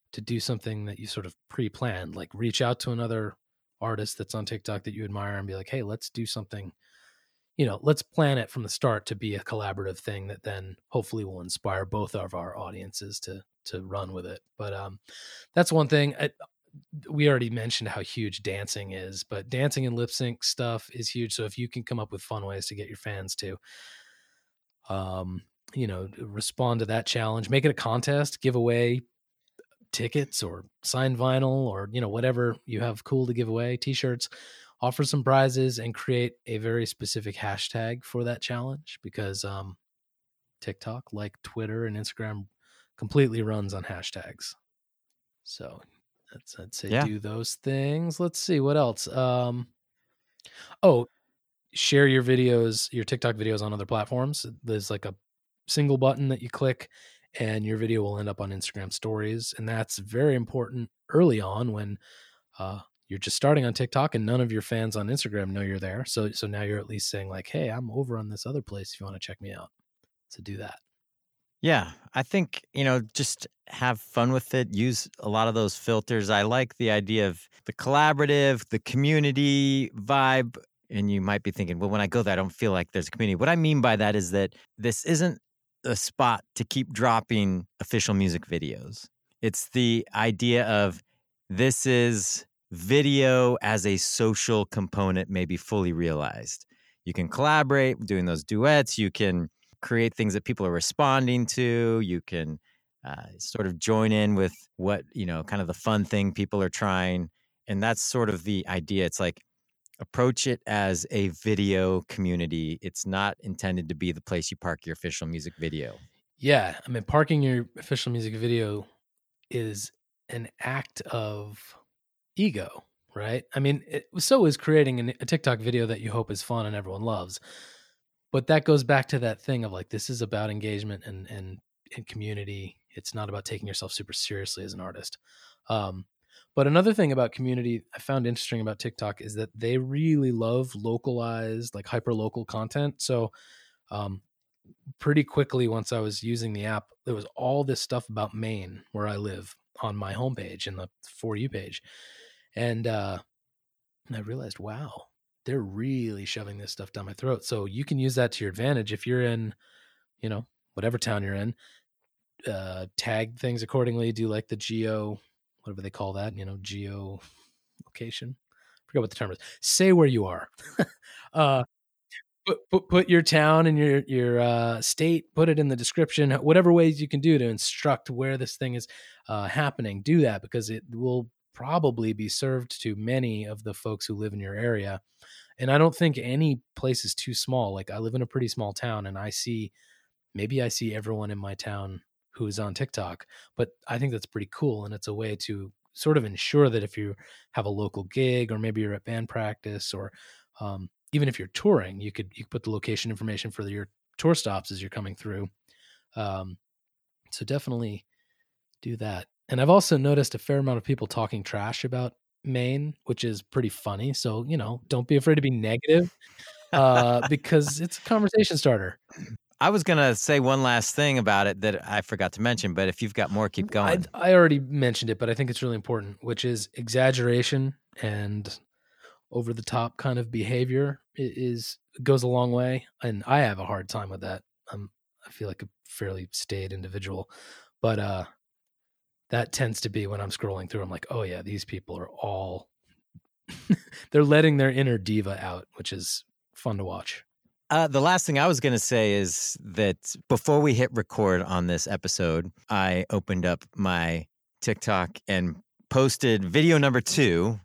to do something that you sort of pre-planned, like reach out to another artist that's on TikTok that you admire and be like, hey, let's do something, you know, let's plan it from the start to be a collaborative thing that then hopefully will inspire both of our audiences to to run with it. But um, that's one thing. I, we already mentioned how huge dancing is, but dancing and lip sync stuff is huge. So if you can come up with fun ways to get your fans to, um, you know, respond to that challenge, make it a contest, give away tickets or signed vinyl or, you know, whatever you have cool to give away, t-shirts, offer some prizes and create a very specific hashtag for that challenge, because um, TikTok, like Twitter and Instagram, completely runs on hashtags. So that's, I'd say Yeah. do those things. Let's see what else. Um, oh, share your videos, your TikTok videos on other platforms. There's like a single button that you click and your video will end up on Instagram stories. And that's very important early on when uh, you're just starting on TikTok and none of your fans on Instagram know you're there. So, so now you're at least saying like, hey, I'm over on this other place if you want to check me out. So do that. Yeah, I think, you know, just have fun with it. Use a lot of those filters. I like the idea of the collaborative, the community vibe. And you might be thinking, well, when I go there, I don't feel like there's a community. What I mean by that is that this isn't a spot to keep dropping official music videos. It's the idea of this is video as a social component, maybe fully realized. You can collaborate doing those duets. You can create things that people are responding to. You can uh, sort of join in with what, you know, kind of the fun thing people are trying. And that's sort of the idea. It's like, approach it as a video community. It's not intended to be the place you park your official music video. Yeah. I mean, parking your official music video is an act of ego, right? I mean, it, so is creating an, a TikTok video that you hope is fun and everyone loves. But that goes back to that thing of like, this is about engagement and, and, and community. It's not about taking yourself super seriously as an artist. Um, but another thing about community I found interesting about TikTok is that they really love localized, like hyper local content. So um, pretty quickly, once I was using the app, there was all this stuff about Maine, where I live, on my homepage in the For You page. And, uh, and I realized, wow, they're really shoving this stuff down my throat. So you can use that to your advantage. If you're in, you know, whatever town you're in, uh, tag things accordingly, do like the geo, whatever they call that, you know, geo location. I forget what the term is. Say where you are. uh, put, put, put your town and your, your, uh, state, put it in the description, whatever ways you can do to instruct where this thing is, uh, happening. Do that, because it will probably be served to many of the folks who live in your area. And I don't think any place is too small. Like, I live in a pretty small town and I see, maybe I see everyone in my town who's on TikTok, but I think that's pretty cool. And it's a way to sort of ensure that if you have a local gig, or maybe you're at band practice, or um, even if you're touring, you could, you could put the location information for your tour stops as you're coming through. Um, so definitely do that. And I've also noticed a fair amount of people talking trash about Maine, which is pretty funny. So, you know, don't be afraid to be negative, uh, because it's a conversation starter. I was going to say one last thing about it that I forgot to mention, but if you've got more, keep going. I, I already mentioned it, but I think it's really important, which is exaggeration and over the top kind of behavior is goes a long way. And I have a hard time with that. I'm, I feel like a fairly staid individual, but, uh, that tends to be when I'm scrolling through, I'm like, oh yeah, these people are all, they're letting their inner diva out, which is fun to watch. Uh, the last thing I was going to say is that before we hit record on this episode, I opened up my TikTok and posted video number two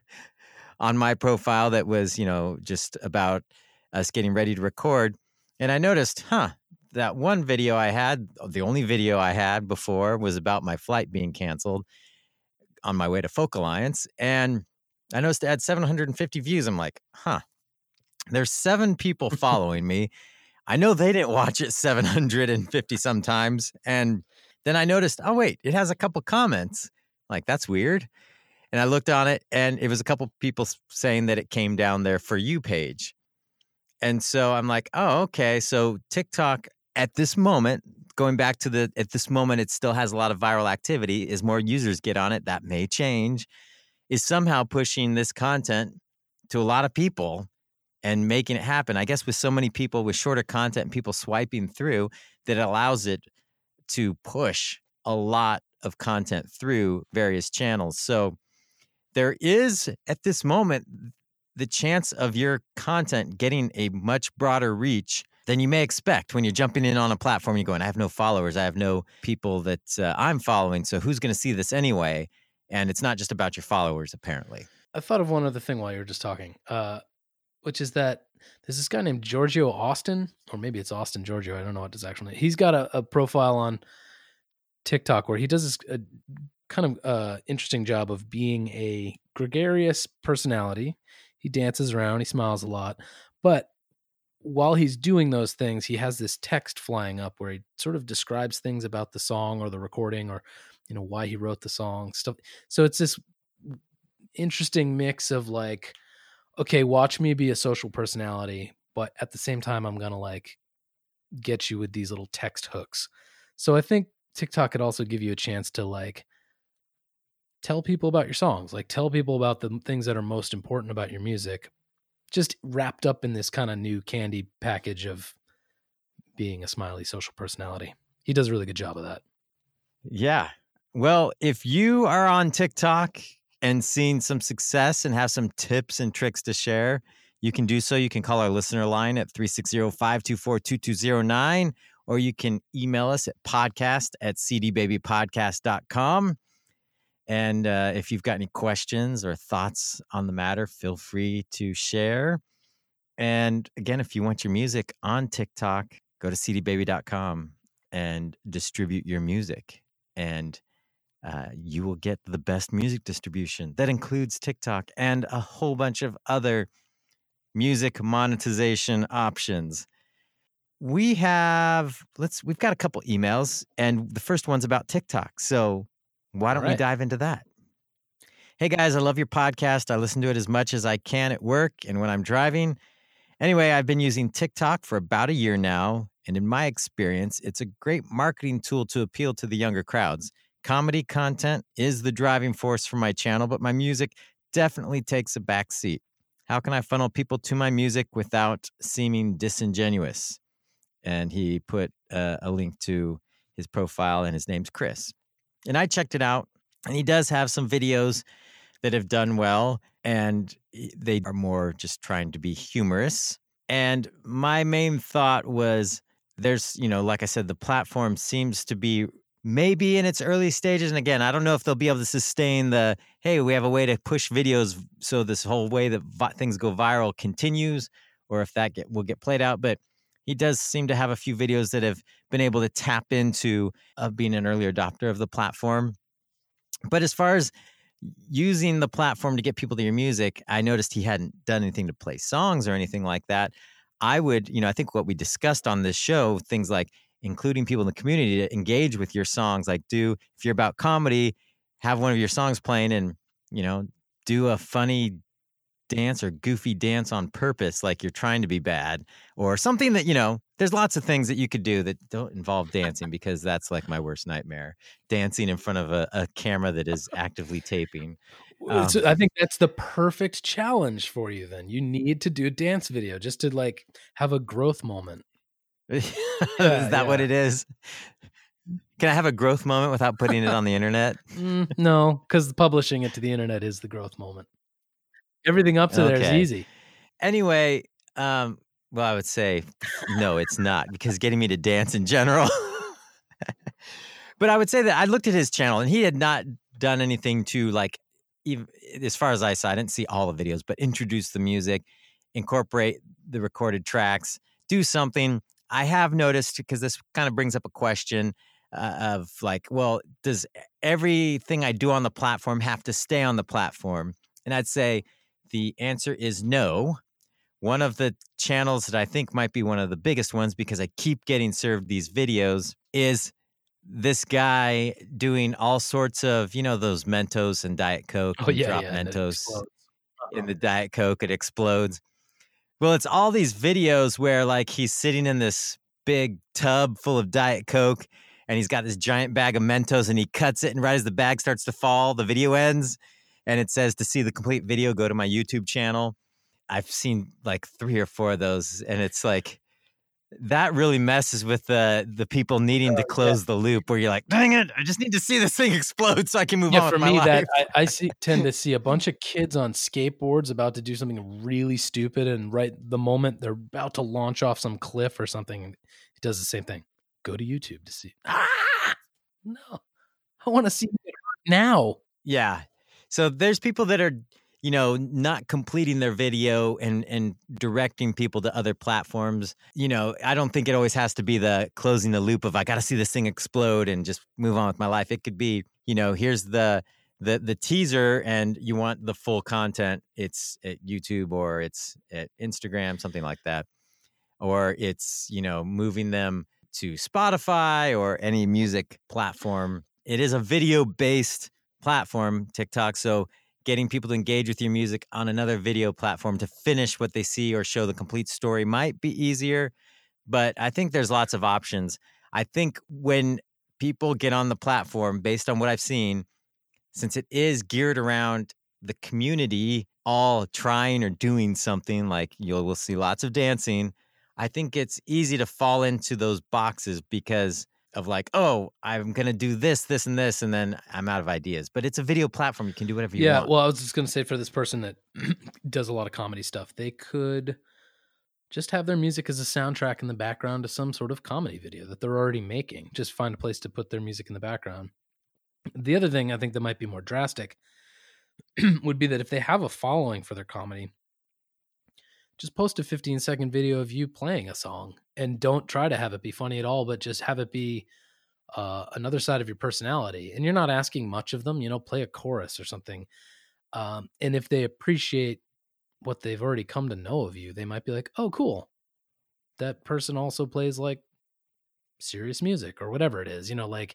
on my profile that was, you know, just about us getting ready to record. And I noticed, huh, that one video I had, the only video I had before, was about my flight being canceled on my way to Folk Alliance. And I noticed it had seven hundred fifty views. I'm like, huh, there's seven people following me. I know they didn't watch it seven hundred fifty sometimes. And then I noticed, oh, wait, it has a couple comments. Like, that's weird. And I looked on it, and it was a couple people saying that it came down their For You page. And so I'm like, oh, okay. So TikTok at this moment, going back to the, at this moment, it still has a lot of viral activity. As more users get on it, that may change, is somehow pushing this content to a lot of people and making it happen. I guess with so many people with shorter content and people swiping through, that it allows it to push a lot of content through various channels. So there is, at this moment, the chance of your content getting a much broader reach than you may expect when you're jumping in on a platform. You're going, I have no followers. I have no people that uh, I'm following. So who's going to see this anyway? And it's not just about your followers, apparently. I thought of one other thing while you were just talking, uh, which is that there's this guy named Giorgio Austin, or maybe it's Austin Giorgio. I don't know what his actual name. He's got a, a profile on TikTok where he does this uh, kind of uh, interesting job of being a gregarious personality. He dances around, he smiles a lot, but while he's doing those things, he has this text flying up where he sort of describes things about the song or the recording, or, you know, why he wrote the song stuff. So it's this interesting mix of like, okay, watch me be a social personality, but at the same time, I'm going to like get you with these little text hooks. So I think TikTok could also give you a chance to like tell people about your songs, like tell people about the things that are most important about your music, just wrapped up in this kind of new candy package of being a smiley social personality. He does a really good job of that. Yeah. Well, if you are on TikTok and seeing some success and have some tips and tricks to share, you can do so. You can call our listener line at three six zero, five two four, two two zero nine, or you can email us at podcast at c d baby podcast dot com. And uh, if you've got any questions or thoughts on the matter, feel free to share. And again, if you want your music on TikTok, go to c d baby dot com and distribute your music. And uh, you will get the best music distribution. That includes TikTok and a whole bunch of other music monetization options. We have, let's, we've got a couple emails, and the first one's about TikTok. So why don't All right. we dive into that? Hey guys, I love your podcast. I listen to it as much as I can at work and when I'm driving. Anyway, I've been using TikTok for about a year now, and in my experience, it's a great marketing tool to appeal to the younger crowds. Comedy content is the driving force for my channel, but my music definitely takes a back seat. How can I funnel people to my music without seeming disingenuous? And he put uh, a link to his profile, and his name's Chris. And I checked it out, and he does have some videos that have done well, and they are more just trying to be humorous. And my main thought was there's, you know, like I said, the platform seems to be maybe in its early stages. And again, I don't know if they'll be able to sustain the, hey, we have a way to push videos so this whole way that vi- things go viral continues, or if that get, will get played out. But he does seem to have a few videos that have been able to tap into uh, being an early adopter of the platform. But as far as using the platform to get people to your music, I noticed he hadn't done anything to play songs or anything like that. I would, you know, I think what we discussed on this show, things like including people in the community to engage with your songs, like do, if you're about comedy, have one of your songs playing and, you know, do a funny dance or goofy dance on purpose, like you're trying to be bad, or something that, you know, there's lots of things that you could do that don't involve dancing, because that's like my worst nightmare, dancing in front of a, a camera that is actively taping. Um, So I think that's the perfect challenge for you then. You need to do a dance video just to like have a growth moment. is Yeah, that what yeah. it is? Can I have a growth moment without putting it on the internet? Mm, no, because publishing it to the internet is the growth moment. Everything up to there is Okay. easy. Anyway, um, well, I would say no, it's not, because getting me to dance in general. But I would say that I looked at his channel, and he had not done anything to, like, even as far as I saw, I didn't see all the videos, but introduce the music, incorporate the recorded tracks, do something. I have noticed, because this kind of brings up a question uh, of like, well, does everything I do on the platform have to stay on the platform? And I'd say the answer is no. One of the channels that I think might be one of the biggest ones, because I keep getting served these videos, is this guy doing all sorts of, you know, those Mentos and Diet Coke. Oh, and yeah, drop yeah, and it Mentos explodes. in the Diet Coke, it explodes. Well, it's all these videos where like he's sitting in this big tub full of Diet Coke, and he's got this giant bag of Mentos, and he cuts it, and right as the bag starts to fall, the video ends, and it says, to see the complete video, go to my YouTube channel. I've seen like three or four of those, and it's like, that really messes with the the people needing to close yeah. the loop, where you're like, dang it, I just need to see this thing explode so I can move yeah, on for with my me, life. That I, I see tend to see a bunch of kids on skateboards about to do something really stupid, and right the moment they're about to launch off some cliff or something, it does the same thing. Go to YouTube to see. Ah, no, I want to see it now. Yeah. So there's people that are, you know, not completing their video and and directing people to other platforms. You know, I don't think it always has to be the closing the loop of, I got to see this thing explode and just move on with my life. It could be, you know, here's the the the teaser, and you want the full content. It's at YouTube, or it's at Instagram, something like that. Or it's, you know, moving them to Spotify or any music platform. It is a video-based platform, TikTok. So getting people to engage with your music on another video platform to finish what they see or show the complete story might be easier, but I think there's lots of options. I think when people get on the platform, based on what I've seen, since it is geared around the community all trying or doing something, like you'll will see lots of dancing, I think it's easy to fall into those boxes because of like, oh, I'm going to do this, this, and this, and then I'm out of ideas. But it's a video platform. You can do whatever you yeah, want. Yeah, well, I was just going to say, for this person that does a lot of comedy stuff, they could just have their music as a soundtrack in the background to some sort of comedy video that they're already making. Just find a place to put their music in the background. The other thing I think that might be more drastic would be that if they have a following for their comedy, just post a fifteen second video of you playing a song, and don't try to have it be funny at all, but just have it be uh, another side of your personality. And you're not asking much of them, you know, play a chorus or something. Um, and if they appreciate what they've already come to know of you, they might be like, oh, cool. That person also plays like serious music or whatever it is, you know, like,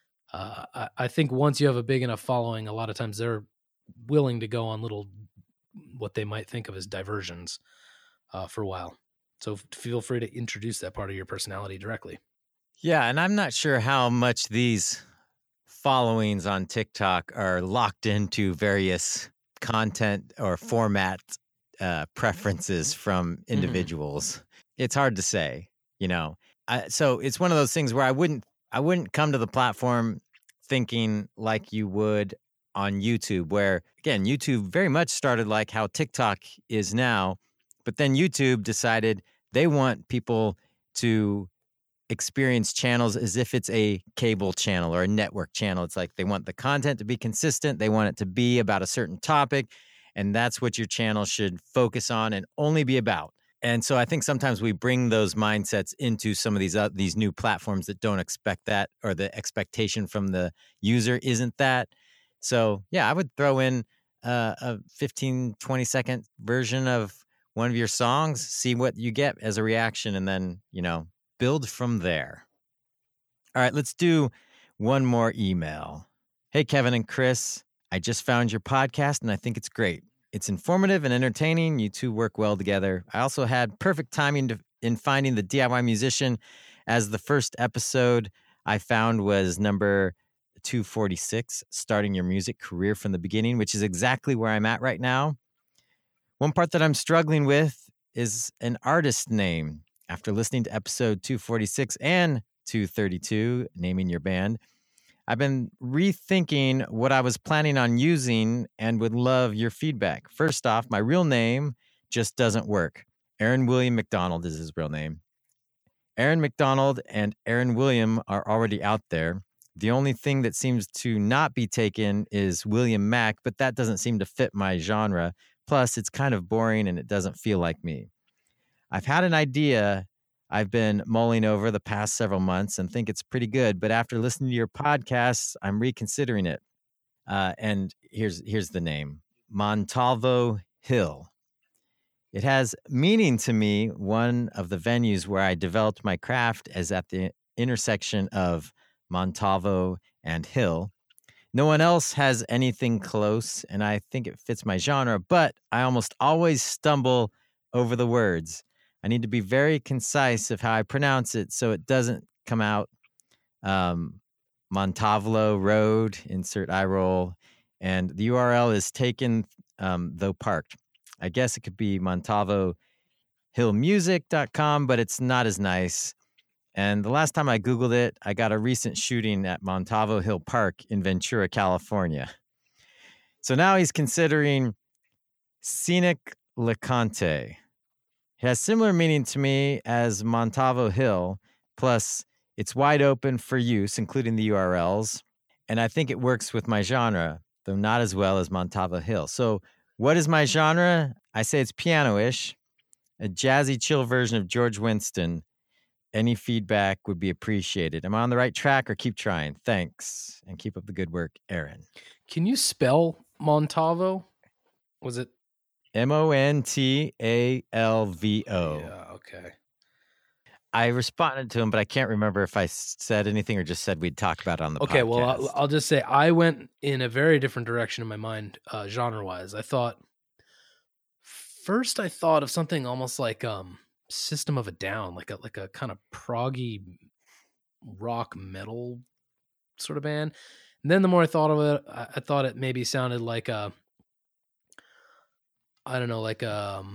uh, I, I think once you have a big enough following, a lot of times they're willing to go on little, what they might think of as diversions uh, for a while. So feel free to introduce that part of your personality directly. Yeah, and I'm not sure how much these followings on TikTok are locked into various content or format uh, preferences from individuals. Mm-hmm. It's hard to say, you know. I, so it's one of those things where I wouldn't I wouldn't come to the platform thinking like you would on YouTube, where, again, YouTube very much started like how TikTok is now, but then YouTube decided they want people to experience channels as if it's a cable channel or a network channel. It's like they want the content to be consistent. They want it to be about a certain topic, and that's what your channel should focus on and only be about. And so I think sometimes we bring those mindsets into some of these uh, these new platforms that don't expect that, or the expectation from the user isn't that. So, yeah, I would throw in uh, a fifteen, twenty second version of one of your songs, see what you get as a reaction, and then, you know, build from there. All right, let's do one more email. Hey, Kevin and Chris, I just found your podcast and I think it's great. It's informative and entertaining. You two work well together. I also had perfect timing to, in finding the D I Y Musician, as the first episode I found was number two forty-six, Starting Your Music Career from the Beginning, which is exactly where I'm at right now. One part that I'm struggling with is an artist name. After listening to episode two forty-six and two thirty-two, naming your band, I've been rethinking what I was planning on using and would love your feedback. First off, my real name just doesn't work. Aaron William McDonald is his real name. Aaron McDonald and Aaron William are already out there. The only thing that seems to not be taken is William Mack, but that doesn't seem to fit my genre. Plus, it's kind of boring and it doesn't feel like me. I've had an idea I've been mulling over the past several months and think it's pretty good, but after listening to your podcasts, I'm reconsidering it. Uh, and here's here's the name, Montalvo Hill. It has meaning to me. One of the venues where I developed my craft is at the intersection of Montalvo and Hill. No one else has anything close, and I think it fits my genre, but I almost always stumble over the words. I need to be very concise of how I pronounce it so it doesn't come out um, Montalvo Road, insert eye roll. And the U R L is taken, um, though parked. I guess it could be montalvo hill music dot com, but it's not as nice. And the last time I Googled it, I got a recent shooting at Montalvo Hill Park in Ventura, California. So now he's considering Scenic LeConte. It has similar meaning to me as Montalvo Hill, plus it's wide open for use, including the U R Ls. And I think it works with my genre, though not as well as Montalvo Hill. So what is my genre? I say it's piano-ish, a jazzy, chill version of George Winston. Any feedback would be appreciated. Am I on the right track or keep trying? Thanks. And keep up the good work, Aaron. Can you spell Montalvo? Was it? M O N T A L V O. Yeah, okay. I responded to him, but I can't remember if I said anything or just said we'd talk about it on the okay, podcast. well, I'll, I'll just say I went in a very different direction in my mind, uh, genre-wise. I thought, first I thought of something almost like um, System of a Down, like a like a kind of proggy rock metal sort of band. And then the more I thought of it, I, I thought it maybe sounded like a, I don't know, like um,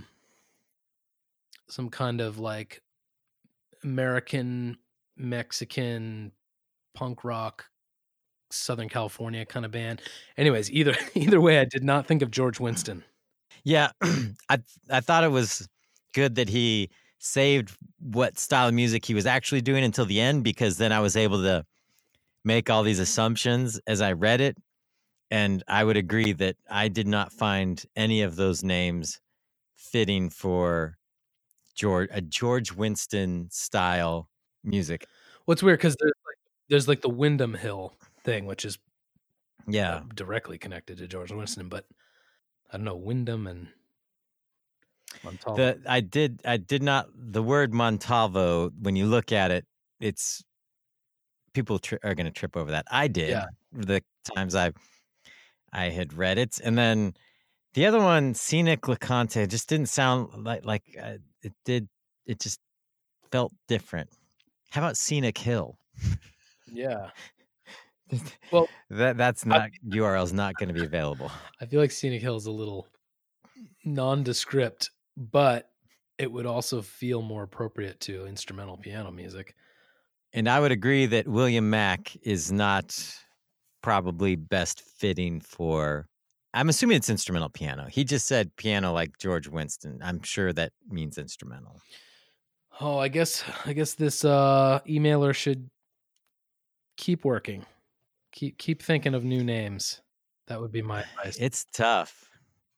some kind of like American, Mexican, punk rock, Southern California kind of band. Anyways, either either way, I did not think of George Winston. Yeah, I I thought it was good that he saved what style of music he was actually doing until the end, because then I was able to make all these assumptions as I read it. And I would agree that I did not find any of those names fitting for George a George Winston style music. What's weird, because there's like there's like the Windham Hill thing, which is Yeah, uh, directly connected to George Winston, but I don't know, Windham and Montalvo. the I did I did not the word Montalvo, when you look at it, it's people tri- are going to trip over that. I did Yeah. the times I I had read it, and then the other one, Scenic LeConte, just didn't sound like like uh, it did. It just felt different. How about Scenic Hill? Yeah. Well, that that's not U R L is not going to be available. I feel like Scenic Hill is a little nondescript, but it would also feel more appropriate to instrumental piano music. And I would agree that William Mack is not probably best fitting for. I'm assuming it's instrumental piano. He just said piano like George Winston. I'm sure that means instrumental. Oh, I guess I guess this uh, emailer should keep working. Keep keep thinking of new names. That would be my advice. It's tough.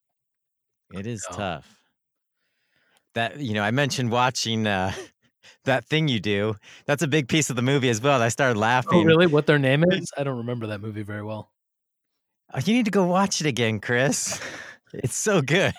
It is No. tough. That, you know, I mentioned watching uh, that thing you do. That's a big piece of the movie as well. I started laughing. Oh, really? What their name is? I don't remember that movie very well. Oh, you need to go watch it again, Chris. It's so good.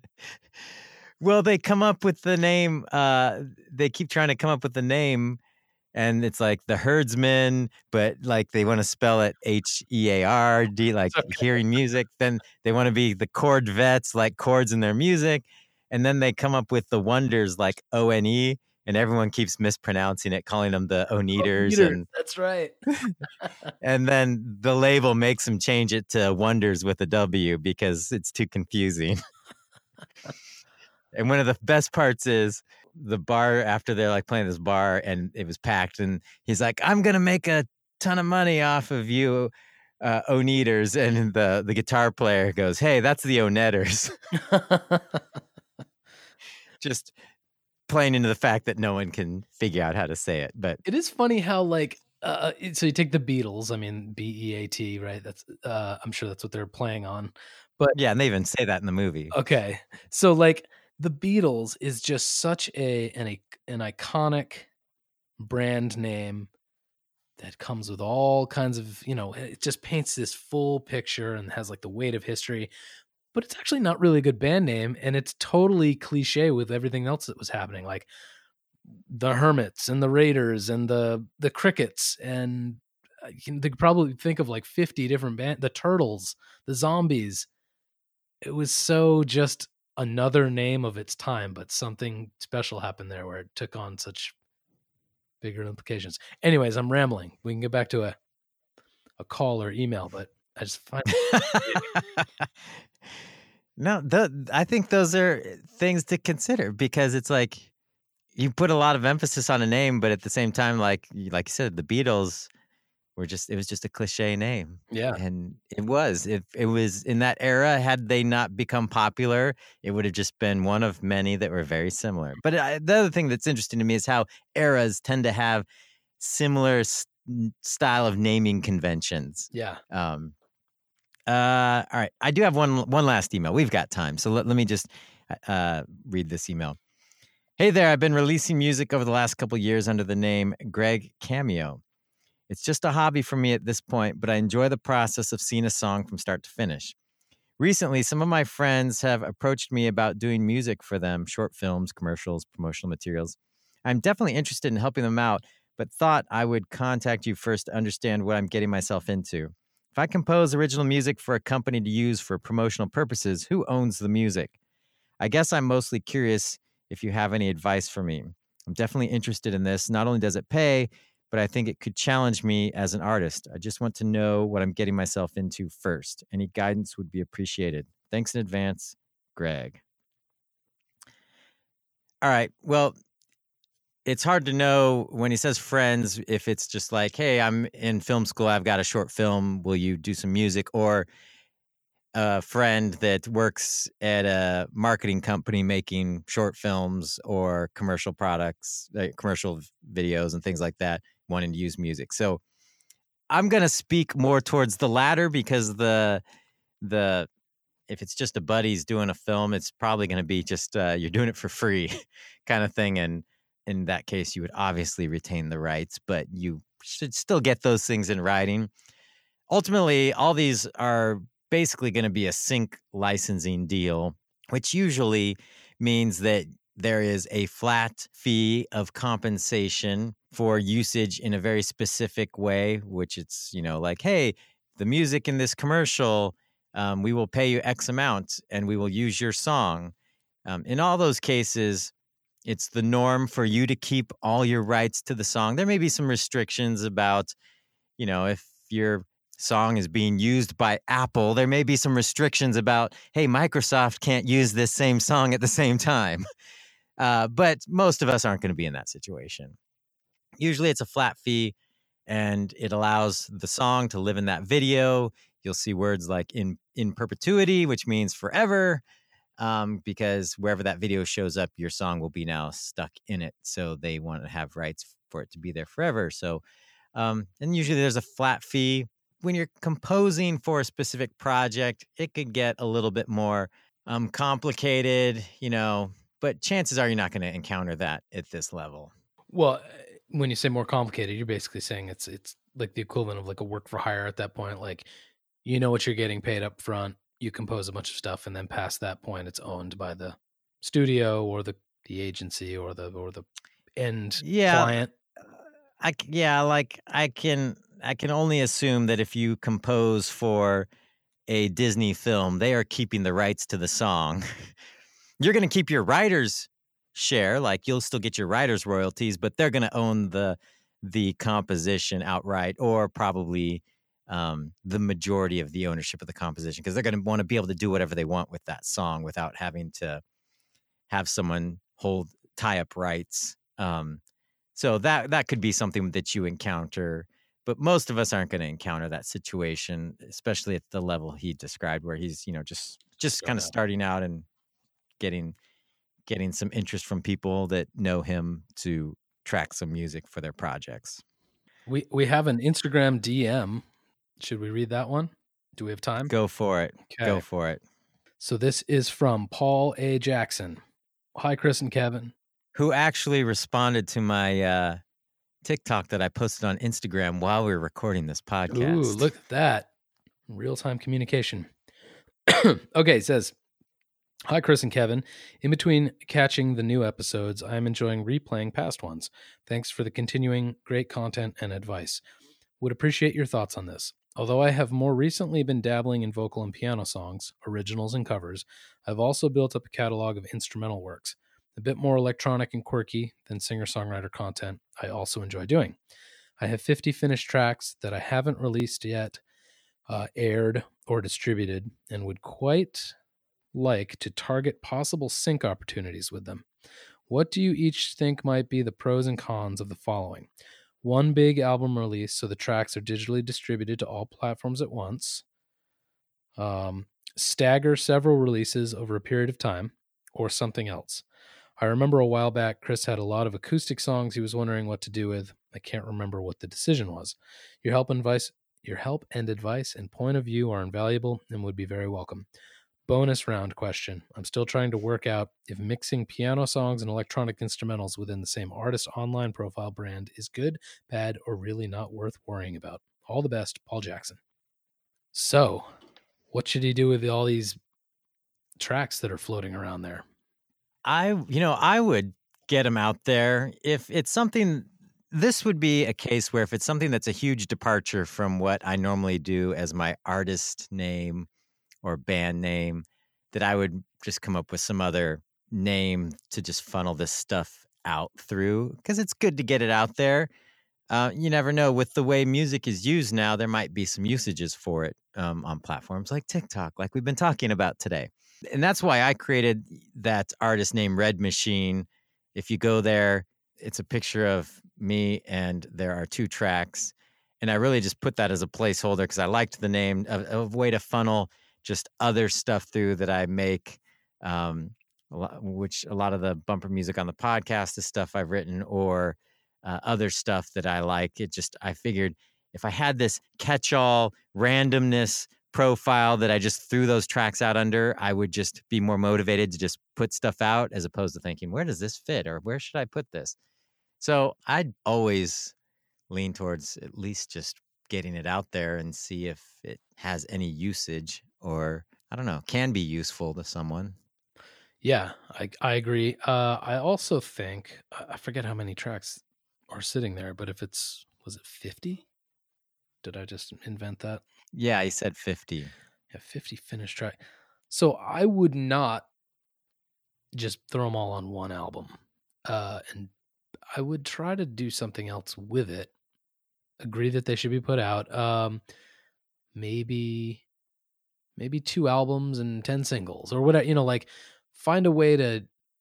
Well, they come up with the name. Uh, they keep trying to come up with the name, and it's like the herdsman, but like they want to spell it H E A R D, like Okay. hearing music. Then they want to be the chord vets, like chords in their music. And then they come up with the wonders, like O N E, and everyone keeps mispronouncing it, calling them the Oneaters. Peter, And, that's right. and then the label makes them change it to Wonders with a W because it's too confusing. And one of the best parts is the bar, after they're like playing this bar and it was packed, and he's like, I'm going to make a ton of money off of you, uh, Oneaters. And the, the guitar player goes, hey, that's the Onetters. Just playing into the fact that no one can figure out how to say it. But It is funny how like uh, so you take the Beatles. I mean B E A T, right? That's uh, I'm sure that's what they're playing on. But yeah, and they even say that in the movie. okay, so like the Beatles is just such a an an iconic brand name that comes with all kinds of, you know, it just paints this full picture and has like the weight of history. But it's actually not really a good band name, and it's totally cliche with everything else that was happening, like the Hermits and the Raiders and the the Crickets, and uh, you can, they could probably think of like fifty different band, the Turtles, the Zombies. It was so just another name of its time, but something special happened there where it took on such bigger implications. Anyways, I'm rambling. We can get back to a a call or email, but I just find no, the, I think those are things to consider because it's like you put a lot of emphasis on a name, but at the same time, like like you said, the Beatles were just it was just a cliche name. yeah. And it was. If it was in that era, had they not become popular, it would have just been one of many that were very similar. But uh, the other thing that's interesting to me is how eras tend to have similar s- style of naming conventions. Yeah. Um, uh, all right. I do have one one last email. We've got time. So let, let me just uh, read this email. Hey there. I've been releasing music over the last couple years under the name Greg Cameo. It's just a hobby for me at this point, but I enjoy the process of seeing a song from start to finish. Recently, some of my friends have approached me about doing music for them, short films, commercials, promotional materials. I'm definitely interested in helping them out, but thought I would contact you first to understand what I'm getting myself into. If I compose original music for a company to use for promotional purposes, who owns the music? I guess I'm mostly curious if you have any advice for me. I'm definitely interested in this. Not only does it pay, but I think it could challenge me as an artist. I just want to know what I'm getting myself into first. Any guidance would be appreciated. Thanks in advance, Greg. All right. Well, it's hard to know when he says friends if it's just like, hey, I'm in film school. I've got a short film. Will you do some music? Or a friend that works at a marketing company making short films or commercial products, like commercial videos and things like that, wanting to use music. So I'm going to speak more towards the latter because the, the, if it's just a buddy's doing a film, it's probably going to be just, uh, you're doing it for free kind of thing. And in that case, you would obviously retain the rights, but you should still get those things in writing. Ultimately, all these are basically going to be a sync licensing deal, which usually means that there is a flat fee of compensation for usage in a very specific way, which it's, you know, like, hey, the music in this commercial, um, we will pay you X amount and we will use your song. Um, in all those cases, it's the norm for you to keep all your rights to the song. There may be some restrictions about, you know, if your song is being used by Apple, there may be some restrictions about, hey, Microsoft can't use this same song at the same time. Uh, but most of us aren't going to be in that situation. Usually it's a flat fee and it allows the song to live in that video. You'll see words like in, in perpetuity, which means forever, um, because wherever that video shows up, your song will be now stuck in it. So they want to have rights for it to be there forever. So, um, and usually there's a flat fee. When you're composing for a specific project, it could get a little bit more um, complicated, you know, but chances are you're not going to encounter that at this level. Well, when you say more complicated, you're basically saying it's it's like the equivalent of like a work for hire at that point. Like, you know what you're getting paid up front. You compose a bunch of stuff, and then past that point, it's owned by the studio or the, the agency or the or the end yeah, client. I yeah, like I can I can only assume that if you compose for a Disney film, they are keeping the rights to the song. You're going to keep your writer's share, like you'll still get your writer's royalties, but they're going to own the the composition outright, or probably um, the majority of the ownership of the composition, because they're going to want to be able to do whatever they want with that song without having to have someone hold tie up rights. Um, so that that could be something that you encounter, but most of us aren't going to encounter that situation, especially at the level he described, where he's, you know, just just kind of starting out and getting getting some interest from people that know him to track some music for their projects. We we have an Instagram D M. Should we read that one? Do we have time? Go for it. Okay. Go for it. So this is from Paul A. Jackson. Hi, Chris and Kevin. Who actually responded to my uh, TikTok that I posted on Instagram while we were recording this podcast. Ooh, look at that. Real-time communication. Okay, it says, hi, Chris and Kevin. In between catching the new episodes, I am enjoying replaying past ones. Thanks for the continuing great content and advice. Would appreciate your thoughts on this. Although I have more recently been dabbling in vocal and piano songs, originals and covers, I've also built up a catalog of instrumental works, a bit more electronic and quirky than singer-songwriter content I also enjoy doing. I have fifty finished tracks that I haven't released yet, uh, aired, or distributed, and would quite like to target possible sync opportunities with them. What do you each think might be the pros and cons of the following? One big album release, so the tracks are digitally distributed to all platforms at once. Um, stagger several releases over a period of time, or something else. I remember a while back, Chris had a lot of acoustic songs he was wondering what to do with. I can't remember what the decision was. Your help and advice, your help and advice and point of view are invaluable and would be very welcome. Bonus round question. I'm still trying to work out if mixing piano songs and electronic instrumentals within the same artist online profile brand is good, bad, or really not worth worrying about. All the best, Paul Jackson. So, what should he do with all these tracks that are floating around there? I, you know, I would get them out there. If it's something, this would be a case where if it's something that's a huge departure from what I normally do as my artist name or band name, that I would just come up with some other name to just funnel this stuff out through, because it's good to get it out there. Uh, you never know, with the way music is used now, there might be some usages for it um, on platforms like TikTok, like we've been talking about today. And that's why I created that artist name, Red Machine. If you go there, it's a picture of me and there are two tracks. And I really just put that as a placeholder because I liked the name, a, a way to funnel just other stuff through that I make, um, a lot, which a lot of the bumper music on the podcast is stuff I've written, or uh, other stuff that I like. It just, I figured if I had this catch-all randomness profile that I just threw those tracks out under, I would just be more motivated to just put stuff out as opposed to thinking, where does this fit or where should I put this? So I'd always lean towards at least just getting it out there and see if it has any usage, or I don't know, can be useful to someone. Yeah, I I agree. Uh, I also think, I forget how many tracks are sitting there, but if it's, was it fifty? Did I just invent that? Yeah, he said fifty. Yeah, fifty finished track. So I would not just throw them all on one album. Uh, and I would try to do something else with it. Agree that they should be put out. Um, maybe, maybe two albums and ten singles or whatever, you know, like find a way to,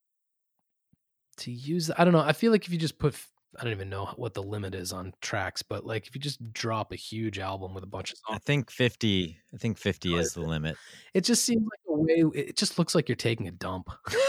to use, I don't know. I feel like if you just put, I don't even know what the limit is on tracks, but like if you just drop a huge album with a bunch of songs. I think fifty, I think fifty is the limit. It just seems like a way, it just looks like you're taking a dump.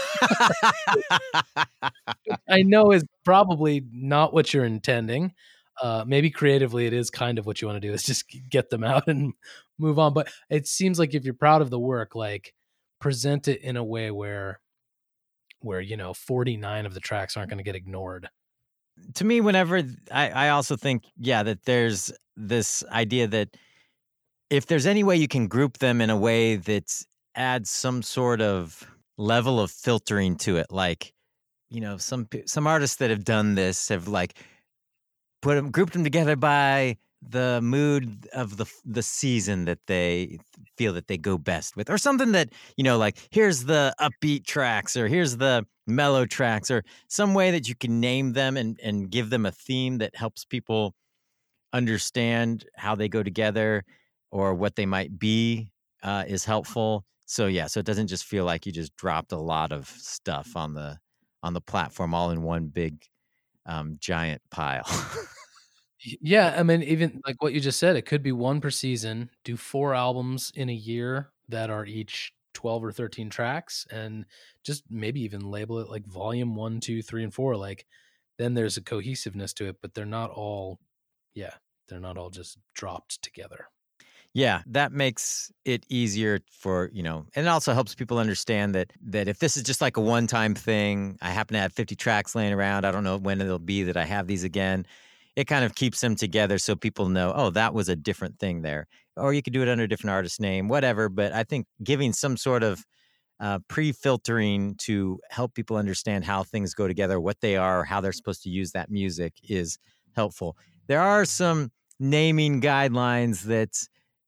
I know is probably not what you're intending. Uh, maybe creatively it is kind of what you want to do, is just get them out and move on. But it seems like if you're proud of the work, like present it in a way where, where, you know, forty-nine of the tracks aren't going to get ignored. To me, whenever I, I also think, yeah, that there's this idea that if there's any way you can group them in a way that adds some sort of level of filtering to it, like, you know, some some artists that have done this have like put them, grouped them together by the mood of the the season that they feel that they go best with, or something that, you know, like here's the upbeat tracks or here's the mellow tracks, or some way that you can name them and and give them a theme that helps people understand how they go together or what they might be, uh, is helpful. So yeah, so it doesn't just feel like you just dropped a lot of stuff on the on the platform all in one big um, giant pile. Yeah, I mean, even like what you just said, it could be one per season, do four albums in a year that are each twelve or thirteen tracks, and just maybe even label it like volume one, two, three, and four. Like then there's a cohesiveness to it, but they're not all, yeah, they're not all just dropped together. Yeah, that makes it easier for, you know, and it also helps people understand that that if this is just like a one-time thing, I happen to have fifty tracks laying around, I don't know when it'll be that I have these again. It kind of keeps them together so people know, oh, that was a different thing there. Or you could do it under a different artist name, whatever. But I think giving some sort of uh, pre-filtering to help people understand how things go together, what they are, how they're supposed to use that music is helpful. There are some naming guidelines that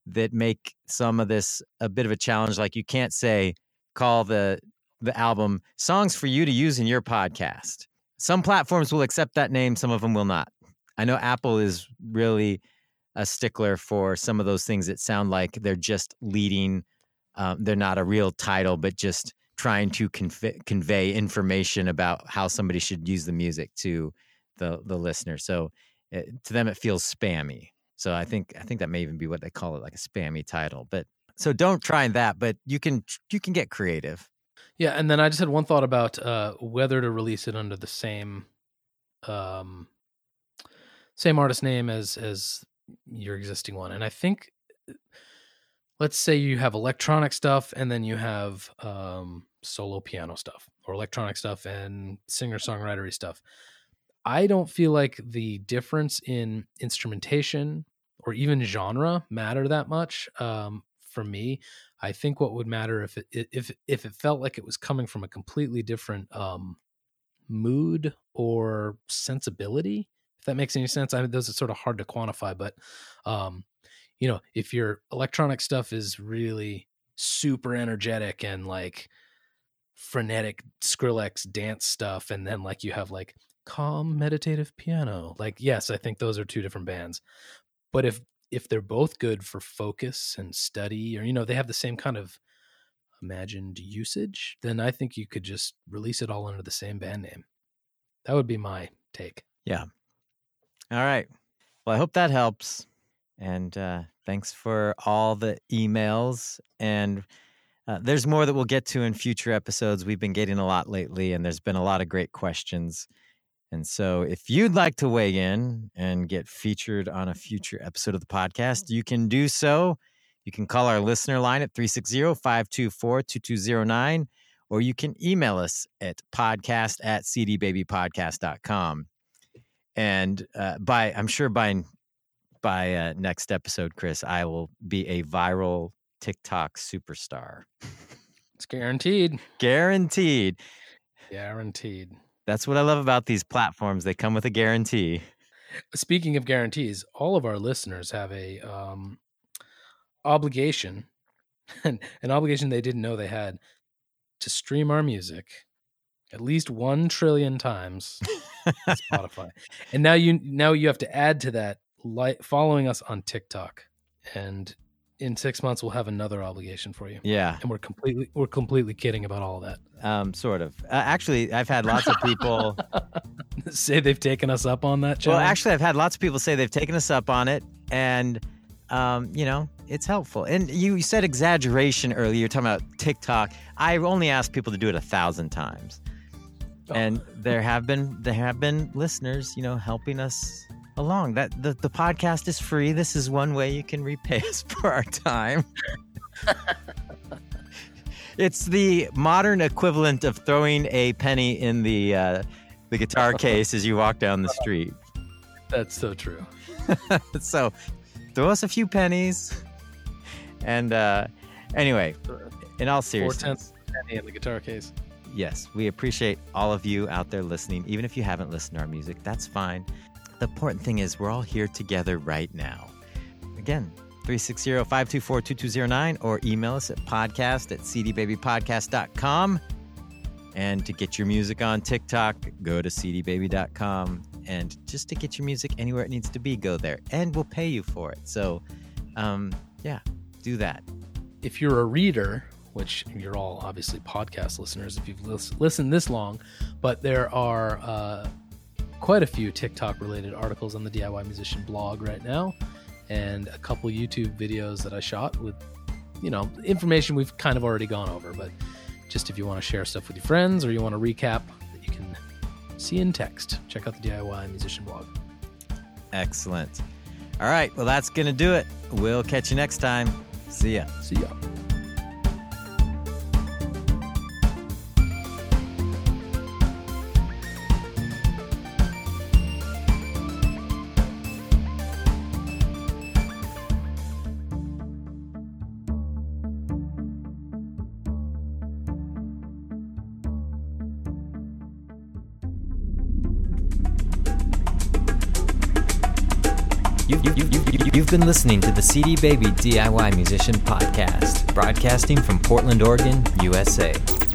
that make some of this a bit of a challenge. Like you can't say, call the the album Songs for You to Use in Your Podcast. Some platforms will accept that name, some of them will not. I know Apple is really a stickler for some of those things that sound like they're just leading. Um, they're not a real title, but just trying to convey, convey information about how somebody should use the music to the the listener. So it, to them, it feels spammy. So I think I think that may even be what they call it, like a spammy title. But so don't try that, but you can you can get creative. Yeah, and then I just had one thought about uh, whether to release it under the same um, same artist name as as your existing one. And I think, let's say you have electronic stuff and then you have um, solo piano stuff, or electronic stuff and singer-songwritery stuff. I don't feel like the difference in instrumentation or even genre matter that much um, for me. I think what would matter if it if if it felt like it was coming from a completely different um, mood or sensibility, if that makes any sense. I mean, those are sort of hard to quantify, but um, you know, if your electronic stuff is really super energetic and like frenetic Skrillex dance stuff, and then like you have like calm meditative piano, like yes, I think those are two different bands. But if if they're both good for focus and study, or, you know, they have the same kind of imagined usage, then I think you could just release it all under the same band name. That would be my take. Yeah. All right. Well, I hope that helps. And uh, thanks for all the emails. And uh, there's more that we'll get to in future episodes. We've been getting a lot lately, and there's been a lot of great questions. And so if you'd like to weigh in and get featured on a future episode of the podcast, you can do so. You can call our listener line at three six zero, five two four, two two zero nine, or you can email us at podcast at c d baby podcast dot com. And uh, by, I'm sure by, by uh, next episode, Chris, I will be a viral TikTok superstar. It's guaranteed. Guaranteed. Guaranteed. That's what I love about these platforms. They come with a guarantee. Speaking of guarantees, all of our listeners have a um, obligation, an obligation they didn't know they had, to stream our music at least one trillion times on Spotify. And now you now you have to add to that, like, following us on TikTok. And in six months, we'll have another obligation for you. Yeah. And we're completely we're completely kidding about all of that. Um, sort of. Uh, actually, I've had lots of people say they've taken us up on that challenge. Well, actually, I've had lots of people say they've taken us up on it, and um, you know, it's helpful. And you said exaggeration earlier. You're talking about TikTok. I only asked people to do it a thousand times, oh. and there have been there have been listeners, you know, helping us along. That the the podcast is free. This is one way you can repay us for our time. It's the modern equivalent of throwing a penny in the uh, the guitar case as you walk down the street. That's so true. So throw us a few pennies. And uh, anyway, in all seriousness, Four tenths penny in the guitar case. Yes, we appreciate all of you out there listening. Even if you haven't listened to our music, that's fine. The important thing is we're all here together right now. Again, three six zero, five two four, two two zero nine, or email us at podcast at c d baby podcast dot com. And to get your music on TikTok, go to c d baby dot com. And just to get your music anywhere it needs to be, go there. And we'll pay you for it. So, um, yeah, do that. If you're a reader, which you're all obviously podcast listeners if you've lis- listened this long, but there are uh, quite a few TikTok-related articles on the D I Y Musician blog right now, and a couple YouTube videos that I shot with, you know, information we've kind of already gone over. But just if you want to share stuff with your friends, or you want to recap that you can see in text, check out the D I Y Musician blog. Excellent. All right. Well, that's going to do it. We'll catch you next time. See ya. See ya. You, you, you, you, you've been listening to the C D Baby D I Y Musician Podcast, broadcasting from Portland, Oregon, U S A.